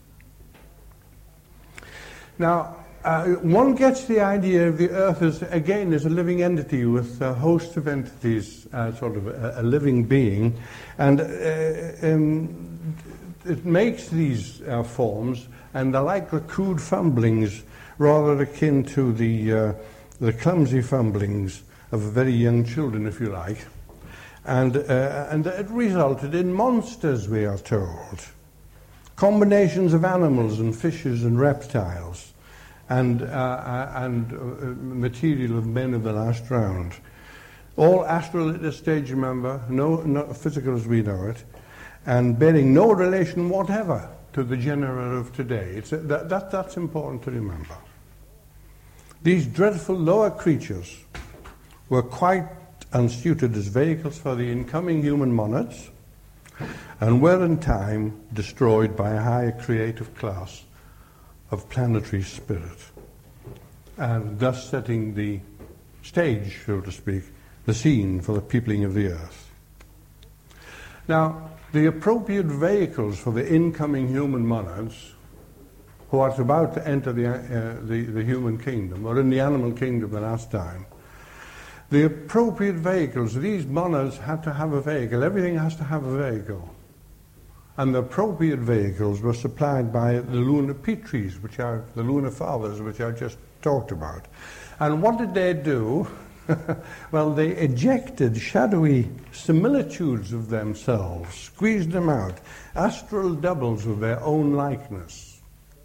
Now, uh, one gets the idea of the Earth as, again, as a living entity with a host of entities, uh, sort of a, a living being, and uh, um, it makes these uh, forms, and they're like the crude fumblings, rather akin to the, uh, the clumsy fumblings of very young children, if you like. And, uh, and it resulted in monsters, we are told. Combinations of animals and fishes and reptiles, and, uh, and uh, material of men of the last round. All astral at this stage, remember, no, not physical as we know it, and bearing no relation whatever to the genera of today. It's a, that, that, that's important to remember. These dreadful lower creatures were quite unsuited as vehicles for the incoming human monads, and were in time destroyed by a higher creative class of planetary spirit, and thus setting the stage, so to speak, the scene for the peopling of the earth. Now, the appropriate vehicles for the incoming human monads who are about to enter the, uh, the, the human kingdom, or in the animal kingdom the last time, the appropriate vehicles, these monads had to have a vehicle. Everything has to have a vehicle. And the appropriate vehicles were supplied by the lunar Pitris, which are the lunar fathers, which I just talked about. And what did they do? Well, they ejected shadowy similitudes of themselves, squeezed them out, astral doubles of their own likeness,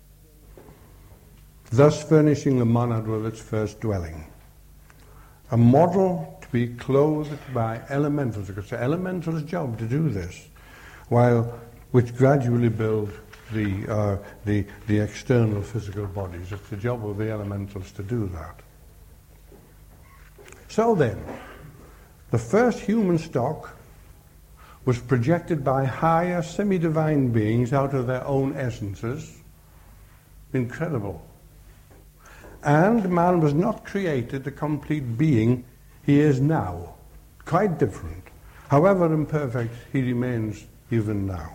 thus furnishing the monad with its first dwelling. A model to be clothed by elementals, because it's the elemental's job to do this, while which gradually build the, uh, the, the external physical bodies. It's the job of the elementals to do that. So then, the first human stock was projected by higher semi-divine beings out of their own essences. Incredible. And man was not created the complete being he is now. Quite different. However imperfect, he remains even now.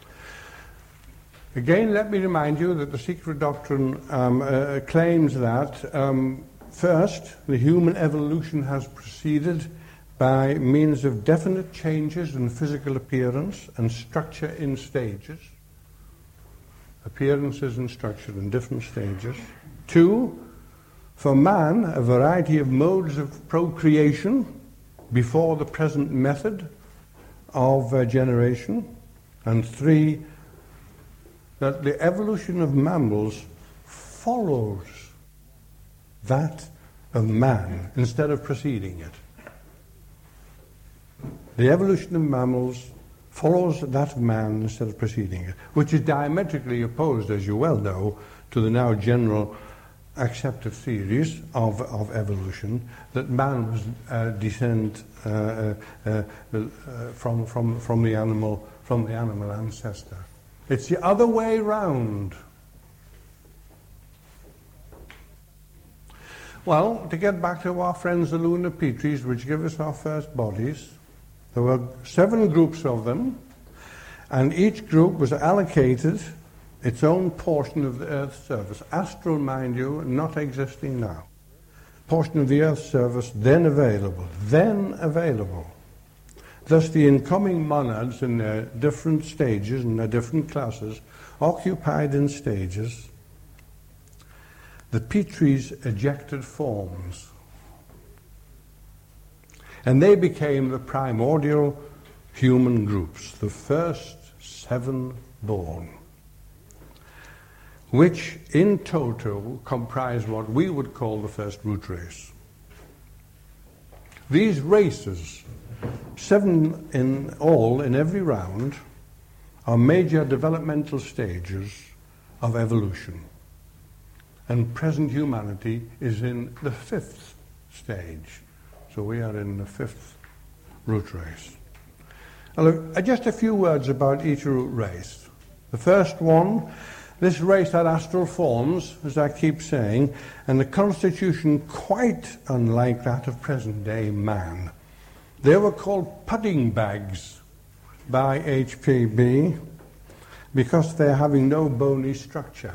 Again, let me remind you that the secret doctrine um, uh, claims that um, first, the human evolution has proceeded by means of definite changes in physical appearance and structure in stages. Appearances and structure in different stages. Two, for man, a variety of modes of procreation before the present method of uh, generation. And three, that the evolution of mammals follows that of man instead of preceding it. The evolution of mammals follows that of man instead of preceding it, which is diametrically opposed, as you well know, to the now general accepted theories of, of evolution, that man was uh, descend uh, uh, uh, from, from, from the animal from the animal ancestor. It's the other way round. Well, to get back to our friends the lunar Petries, which give us our first bodies, there were seven groups of them, and each group was allocated its own portion of the Earth's surface. Astral, mind you, not existing now. Portion of the Earth's surface then available. Then available. Thus the incoming monads in their different stages, in their different classes, occupied in stages the Petries ejected forms. And they became the primordial human groups, the first seven born, which in total comprise what we would call the first root race. These races, seven in all in every round, are major developmental stages of evolution. And present humanity is in the fifth stage. So we are in the fifth root race. Now look, just a few words about each root race. The first one, this race had astral forms, as I keep saying, and a constitution quite unlike that of present-day man. They were called pudding bags by H P B because they're having no bony structure.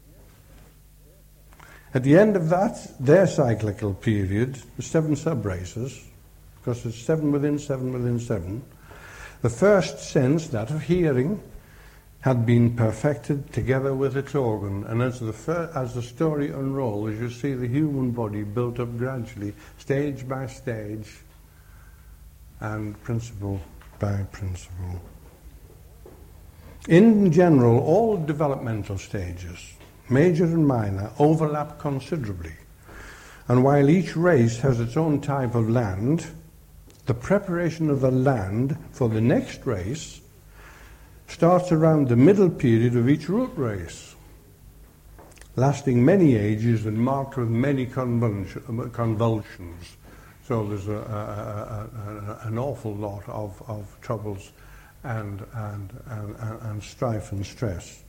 At the end of that, their cyclical period, the seven sub-races, because it's seven within seven within seven, the first sense, that of hearing, had been perfected together with its organ. And as the, fir- as the story unrolls, you see the human body built up gradually, stage by stage, and principle by principle. In general, all developmental stages, major and minor, overlap considerably. And while each race has its own type of land, the preparation of the land for the next race starts around the middle period of each root race, lasting many ages and marked with many convulsions. So there's a, a, a, a, an awful lot of, of troubles and, and, and, and strife and stress.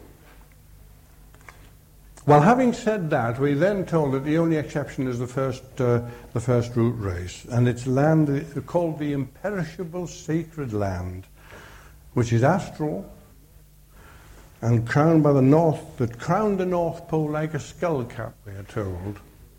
Well, having said that, we then told that the only exception is the first, uh, the first root race, and it's land called the imperishable sacred land, which is astral and crowned by the north, that crowned the North Pole like a skull cap, we are told.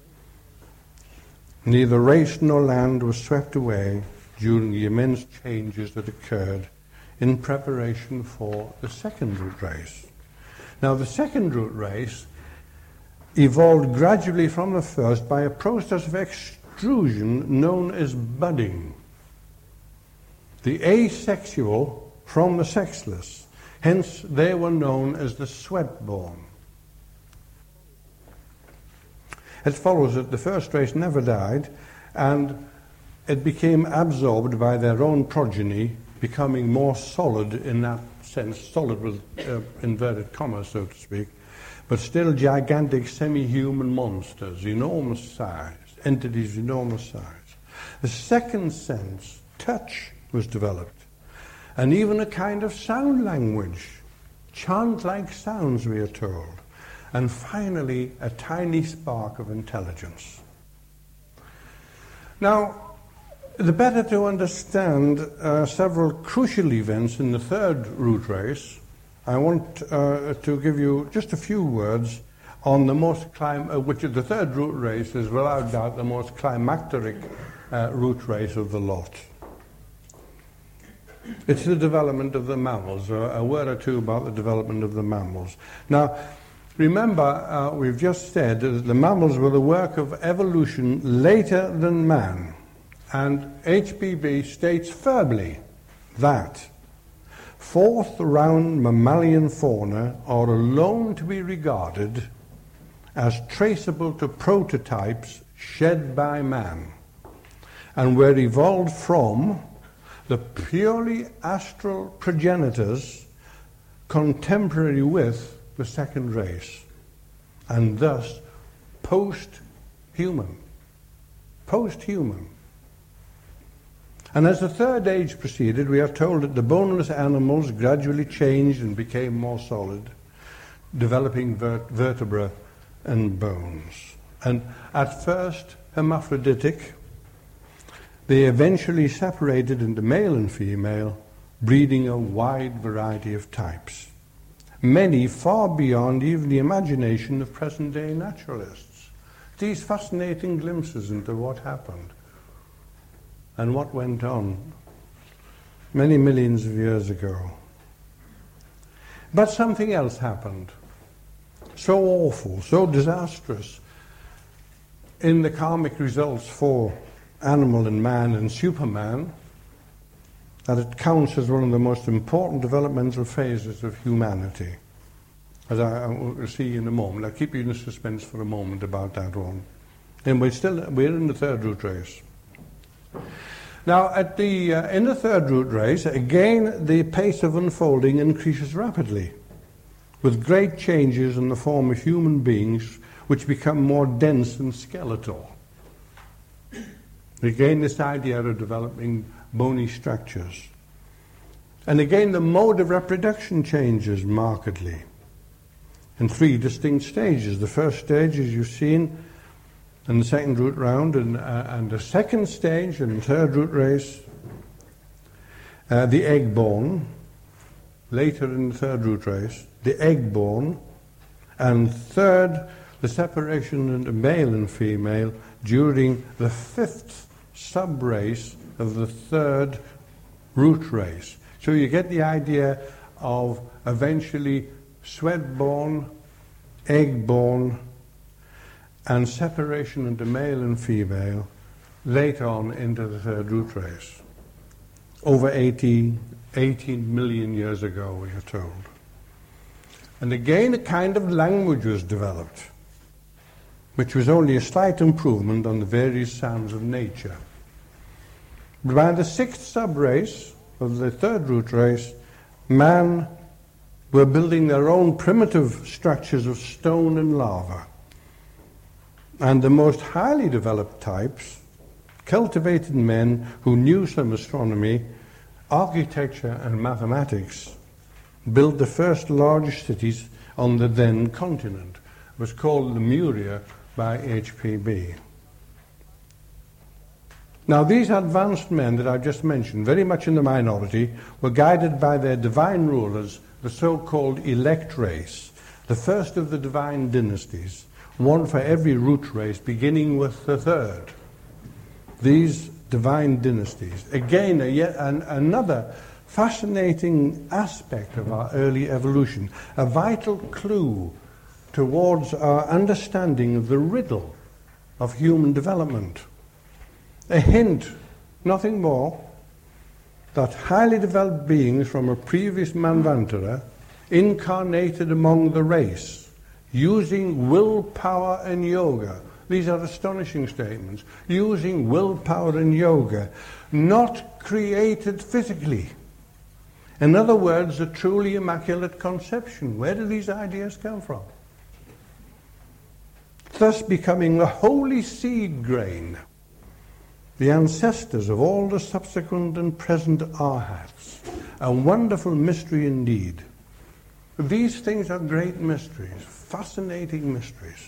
Neither race nor land was swept away during the immense changes that occurred in preparation for the second root race. Now, the second root race evolved gradually from the first by a process of extrusion known as budding. The asexual from the sexless. Hence, they were known as the sweat-born. It follows that the first race never died, and it became absorbed by their own progeny, becoming more solid in that sense, solid with uh, inverted commas, so to speak, but still gigantic semi-human monsters, enormous size, entities enormous size. The second sense, touch, was developed, and even a kind of sound language, chant-like sounds, we are told, and finally a tiny spark of intelligence. Now, the better to understand uh, several crucial events in the third root race, I want uh, to give you just a few words on the most clim- uh, which is the third root race is without doubt the most climacteric uh, root race of the lot. It's the development of the mammals. Uh, a word or two about the development of the mammals. Now, remember, uh, we've just said that the mammals were the work of evolution later than man. And H P B states firmly that fourth-round mammalian fauna are alone to be regarded as traceable to prototypes shed by man, and were evolved from the purely astral progenitors contemporary with the second race, and thus post-human. Post-human. And as the third age proceeded, we are told that the boneless animals gradually changed and became more solid, developing vert- vertebra and bones. And at first hermaphroditic, they eventually separated into male and female, breeding a wide variety of types, many far beyond even the imagination of present-day naturalists. These fascinating glimpses into what happened and what went on many millions of years ago. But something else happened, so awful, so disastrous in the karmic results for animal and man and Superman, that it counts as one of the most important developmental phases of humanity, as I will see in a moment. I'll keep you in suspense for a moment about that one. And we're still we're in the third root race. Now, at the uh, in the third root race, again, the pace of unfolding increases rapidly, with great changes in the form of human beings, which become more dense and skeletal. Again, this idea of developing bony structures. And again, the mode of reproduction changes markedly in three distinct stages. The first stage, as you've seen, in the second root round, and, uh, and the second stage in the third root race, uh, the egg-born, later in the third root race, the egg-born, and third, the separation into male and female during the fifth sub-race of the third root race. So you get the idea of eventually sweat-born, egg-born, and separation into male and female later on into the third root race. Over eighteen, eighteen million years ago, we are told. And again, a kind of language was developed, which was only a slight improvement on the various sounds of nature. But by the sixth sub-race of the third root race, man were building their own primitive structures of stone and lava. And the most highly developed types, cultivated men who knew some astronomy, architecture and mathematics, built the first large cities on the then continent. It was called Lemuria by H P B. Now, these advanced men that I've just mentioned, very much in the minority, were guided by their divine rulers, the so-called elect race, the first of the divine dynasties, one for every root race, beginning with the third. These divine dynasties. Again, a yet an, another fascinating aspect of our early evolution, a vital clue towards our understanding of the riddle of human development. A hint, nothing more, that highly developed beings from a previous Manvantara incarnated among the race, using willpower and yoga. These are astonishing statements. Using willpower and yoga, not created physically, In other words, a truly immaculate conception. Where do these ideas come from? Thus becoming the holy seed grain, the ancestors of all the subsequent and present arhats. A wonderful mystery indeed. These things are great mysteries, fascinating mysteries.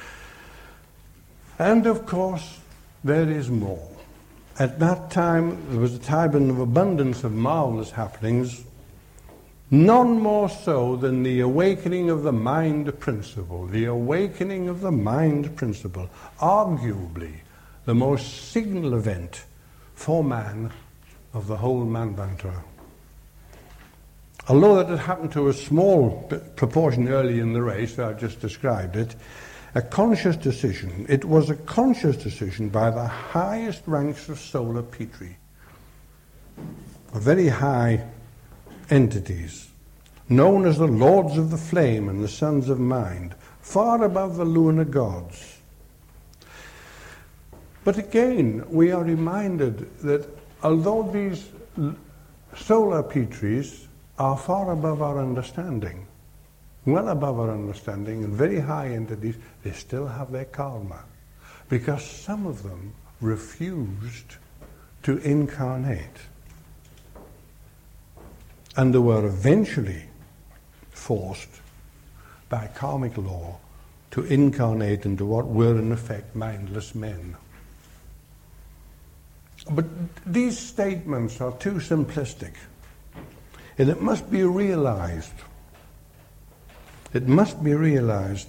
And of course, there is more. At that time, there was a time of abundance of marvelous happenings, none more so than the awakening of the mind principle. The awakening of the mind principle, arguably the most signal event for man of the whole Manvantara. Although that had happened to a small proportion early in the race, I just described it, a conscious decision, it was a conscious decision by the highest ranks of solar Petri, very high entities, known as the Lords of the Flame and the Sons of Mind, far above the lunar gods. But again, we are reminded that although these solar Petris are far above our understanding, well above our understanding, and very high entities, they still have their karma, because some of them refused to incarnate. And they were eventually forced by karmic law to incarnate into what were in effect mindless men. But these statements are too simplistic, and it must be realized It must be realized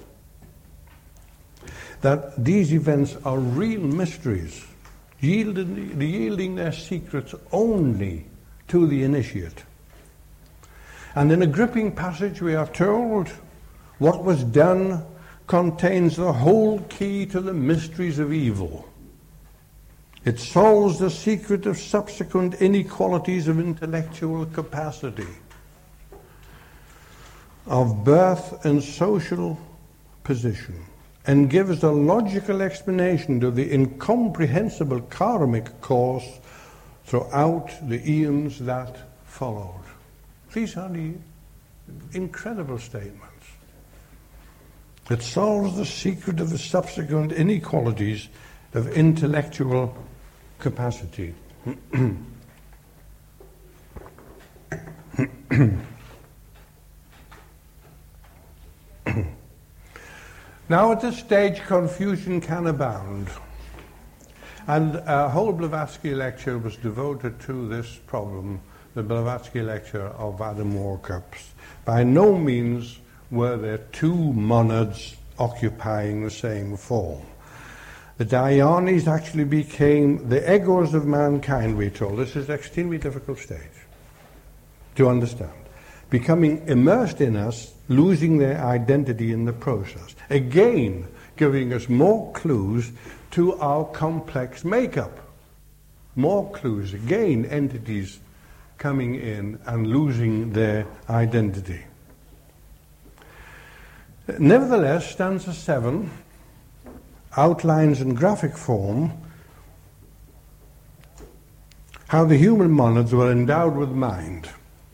that these events are real mysteries, yielding, yielding their secrets only to the initiate. And in a gripping passage we are told, what was done contains the whole key to the mysteries of evil. It solves the secret of subsequent inequalities of intellectual capacity, of birth and social position, and gives a logical explanation to the incomprehensible karmic course throughout the eons that followed. These are the incredible statements. It solves the secret of the subsequent inequalities of intellectual capacity. Now at this stage confusion can abound, and a whole Blavatsky lecture was devoted to this problem, the Blavatsky lecture of Adam Warkups. By no means were there two monads occupying the same form. The Dhyanis actually became the egos of mankind, we're told. This is an extremely difficult stage to understand. Becoming immersed in us, losing their identity in the process. Again, giving us more clues to our complex makeup. More clues. Again, entities coming in and losing their identity. Nevertheless, stanza seven outlines in graphic form how the human monads were endowed with mind,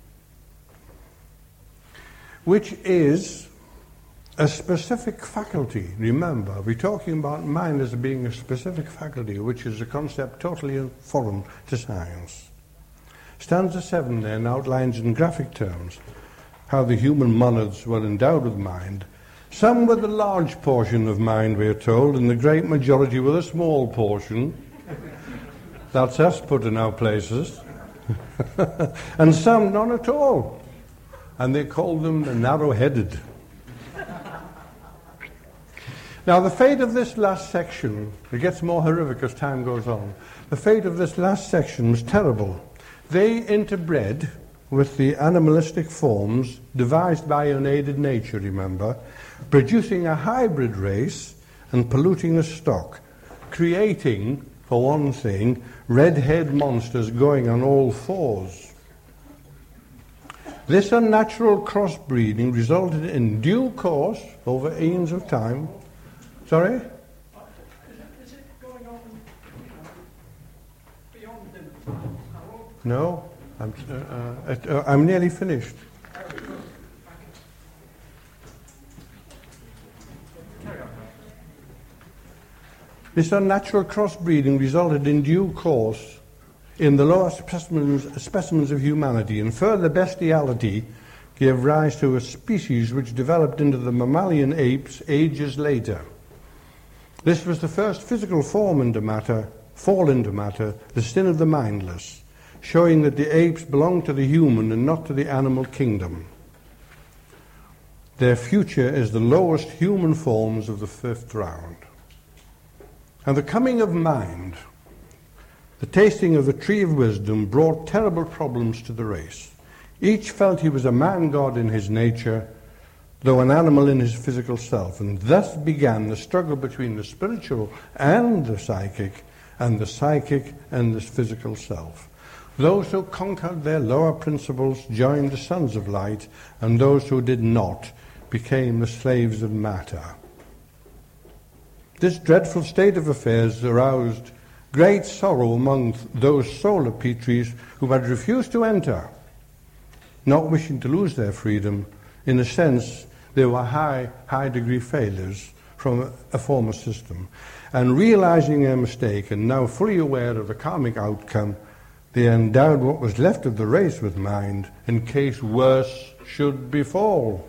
which is a specific faculty. Remember, we're talking about mind as being a specific faculty, which is a concept totally foreign to science. Stanza seven then outlines in graphic terms how the human monads were endowed with mind, some with a large portion of mind, we are told, and the great majority with a small portion. That's us put in our places. And some none at all. And they called them the narrow-headed. Now the fate of this last section, it gets more horrific as time goes on. The fate of this last section was terrible. They interbred with the animalistic forms devised by unaided nature, remember, producing a hybrid race and polluting the stock, creating, for one thing, red-haired monsters going on all fours. This unnatural crossbreeding resulted in due course, over eons of time. Sorry? Is it, is it going on beyond the Harold? No, I'm, uh, uh, uh, I'm nearly finished. This unnatural crossbreeding resulted in due course in the lower specimens, specimens of humanity, and further bestiality gave rise to a species which developed into the mammalian apes ages later. This was the first physical form into matter, fall into matter, the sin of the mindless, showing that the apes belong to the human and not to the animal kingdom. Their future is the lowest human forms of the fifth round. And the coming of mind, the tasting of the tree of wisdom, brought terrible problems to the race. Each felt he was a man-god in his nature, though an animal in his physical self, and thus began the struggle between the spiritual and the psychic, and the psychic and the physical self. Those who conquered their lower principles joined the sons of light, and those who did not became the slaves of matter. This dreadful state of affairs aroused great sorrow among those solar Petries who had refused to enter, not wishing to lose their freedom. In a sense, they were high, high-degree failures from a, a former system. And realizing their mistake and now fully aware of the karmic outcome, they endowed what was left of the race with mind in case worse should befall.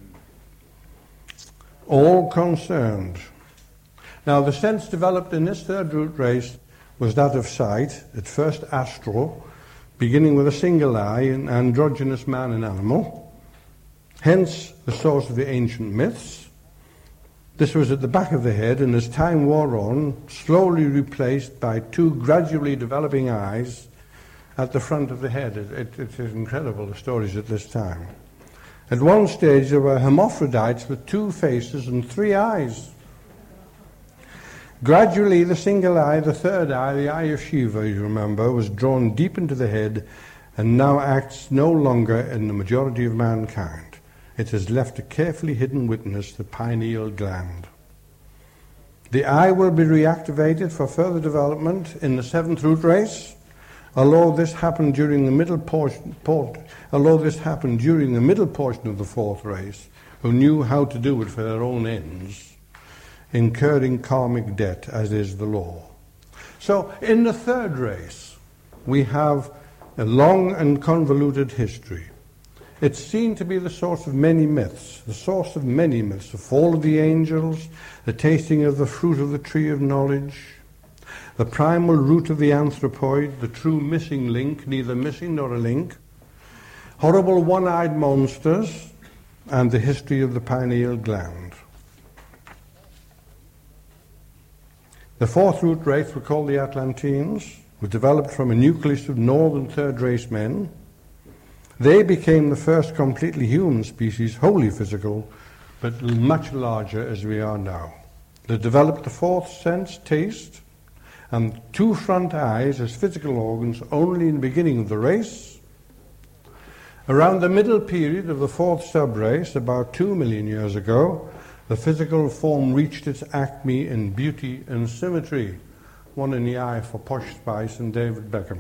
All concerned. Now, the sense developed in this third root race was that of sight, at first astral, beginning with a single eye, an androgynous man and animal, hence the source of the ancient myths. This was at the back of the head, and as time wore on, slowly replaced by two gradually developing eyes at the front of the head. It, it, it is incredible, the stories at this time. At one stage, there were hermaphrodites with two faces and three eyes. Gradually, the single eye, the third eye, the eye of Shiva, you remember, was drawn deep into the head and now acts no longer in the majority of mankind. It has left a carefully hidden witness, the pineal gland. The eye will be reactivated for further development in the seventh root race, although this happened during the middle portion, port, although this happened during the middle portion of the fourth race, who knew how to do it for their own ends, incurring karmic debt, as is the law. So, in the third race, we have a long and convoluted history. It's seen to be the source of many myths, the source of many myths, the fall of the angels, the tasting of the fruit of the tree of knowledge, the primal root of the anthropoid, the true missing link, neither missing nor a link, horrible one-eyed monsters, and the history of the pineal gland. The fourth root race were called the Atlanteans, were developed from a nucleus of northern third race men. They became the first completely human species, wholly physical, but much larger as we are now. They developed the fourth sense, taste, and two front eyes as physical organs only in the beginning of the race. Around the middle period of the fourth sub-race, about two million years ago, the physical form reached its acme in beauty and symmetry. One in the eye for Posh Spice and David Beckham.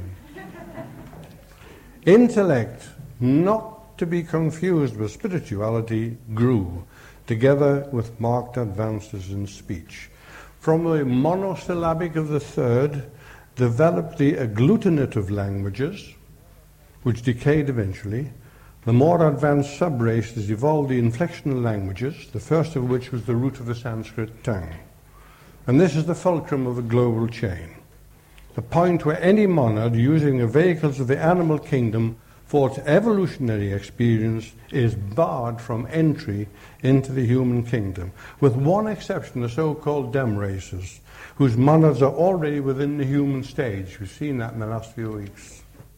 Intellect, not to be confused with spirituality, grew, together with marked advances in speech. From the monosyllabic of the third, developed the agglutinative languages, which decayed eventually. The more advanced sub-races evolved the inflectional languages, the first of which was the root of the Sanskrit tongue. And this is the fulcrum of a global chain, the point where any monad using the vehicles of the animal kingdom for its evolutionary experience is barred from entry into the human kingdom, with one exception, the so-called dem races, whose monads are already within the human stage. We've seen that in the last few weeks.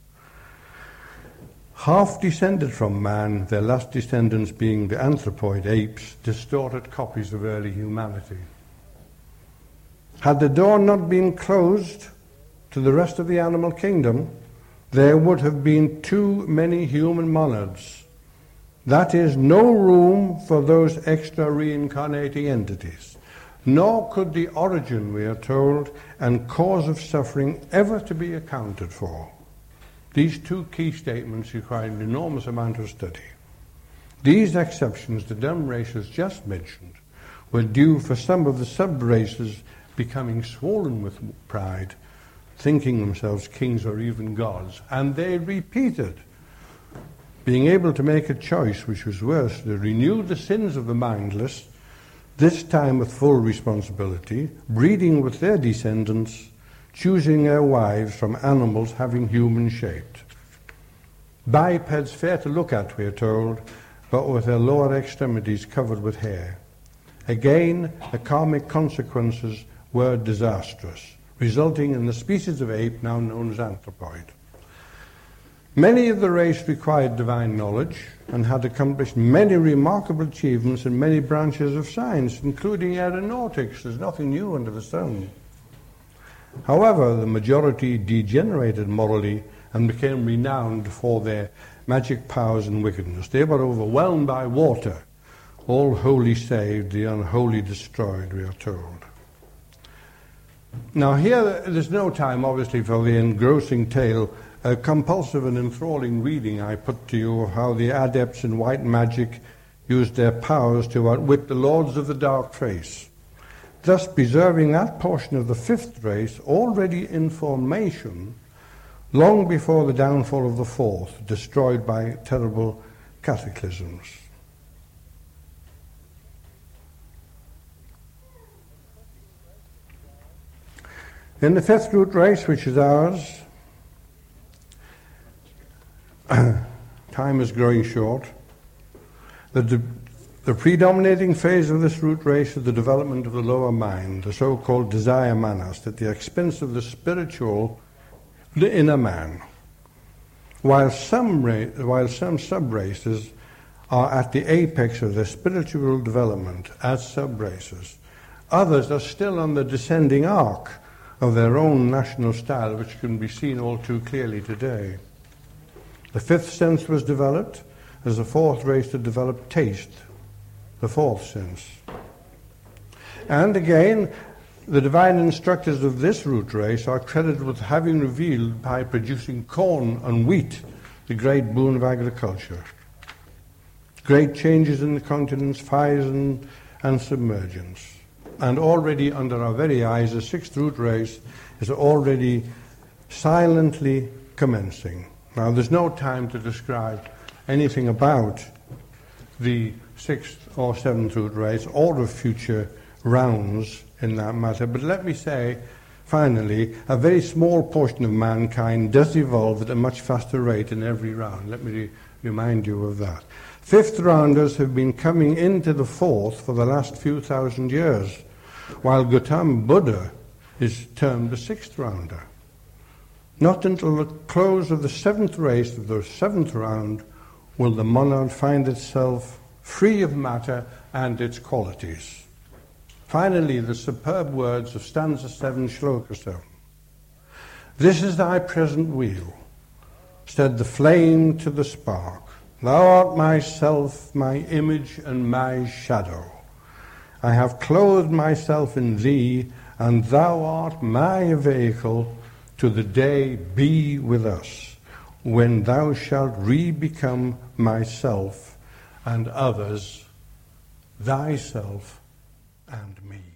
Half descended from man, their last descendants being the anthropoid apes, distorted copies of early humanity. Had the door not been closed to the rest of the animal kingdom, there would have been too many human monads. That is, no room for those extra reincarnating entities. Nor could the origin, we are told, and cause of suffering ever to be accounted for. These two key statements require an enormous amount of study. These exceptions the dumb races just mentioned were due for some of the sub-races becoming swollen with pride, thinking themselves kings or even gods, and they repeated, being able to make a choice which was worse, to renew the sins of the mindless, this time with full responsibility, breeding with their descendants, choosing their wives from animals having human shaped. Bipeds fair to look at, we are told, but with their lower extremities covered with hair. Again, the karmic consequences were disastrous, resulting in the species of ape now known as anthropoid. Many of the race required divine knowledge and had accomplished many remarkable achievements in many branches of science, including aeronautics. There's nothing new under the sun. However, the majority degenerated morally and became renowned for their magic powers and wickedness. They were overwhelmed by water. All holy saved, the unholy destroyed, we are told. Now here, there's no time, obviously, for the engrossing tale, a compulsive and enthralling reading I put to you of how the adepts in white magic used their powers to outwit the lords of the dark face, thus preserving that portion of the fifth race already in formation long before the downfall of the fourth, destroyed by terrible cataclysms. In the fifth root race, which is ours, time is growing short. The, de- the predominating phase of this root race is the development of the lower mind, the so-called desire manas, at the expense of the spiritual, the inner man. While some, ra- while some sub-races are at the apex of their spiritual development as sub-races, others are still on the descending arc of their own national style, which can be seen all too clearly today. The fifth sense was developed as the fourth race to develop taste, the fourth sense. And again, the divine instructors of this root race are credited with having revealed by producing corn and wheat, the great boon of agriculture. Great changes in the continents, fires and, and submergence. And already under our very eyes, the sixth root race is already silently commencing. Now, there's no time to describe anything about the sixth or seventh root race or of future rounds in that matter, but let me say, finally, a very small portion of mankind does evolve at a much faster rate in every round. Let me re- remind you of that. Fifth rounders have been coming into the fourth for the last few thousand years, while Gautama Buddha is termed the sixth rounder. Not until the close of the seventh race of the seventh round will the monad find itself free of matter and its qualities. Finally, the superb words of stanza seven, shloka seven. This is thy present wheel, said the flame to the spark. Thou art myself, my image and my shadow. I have clothed myself in thee, and thou art my vehicle to the day be with us, when thou shalt re-become myself and others, thyself and me.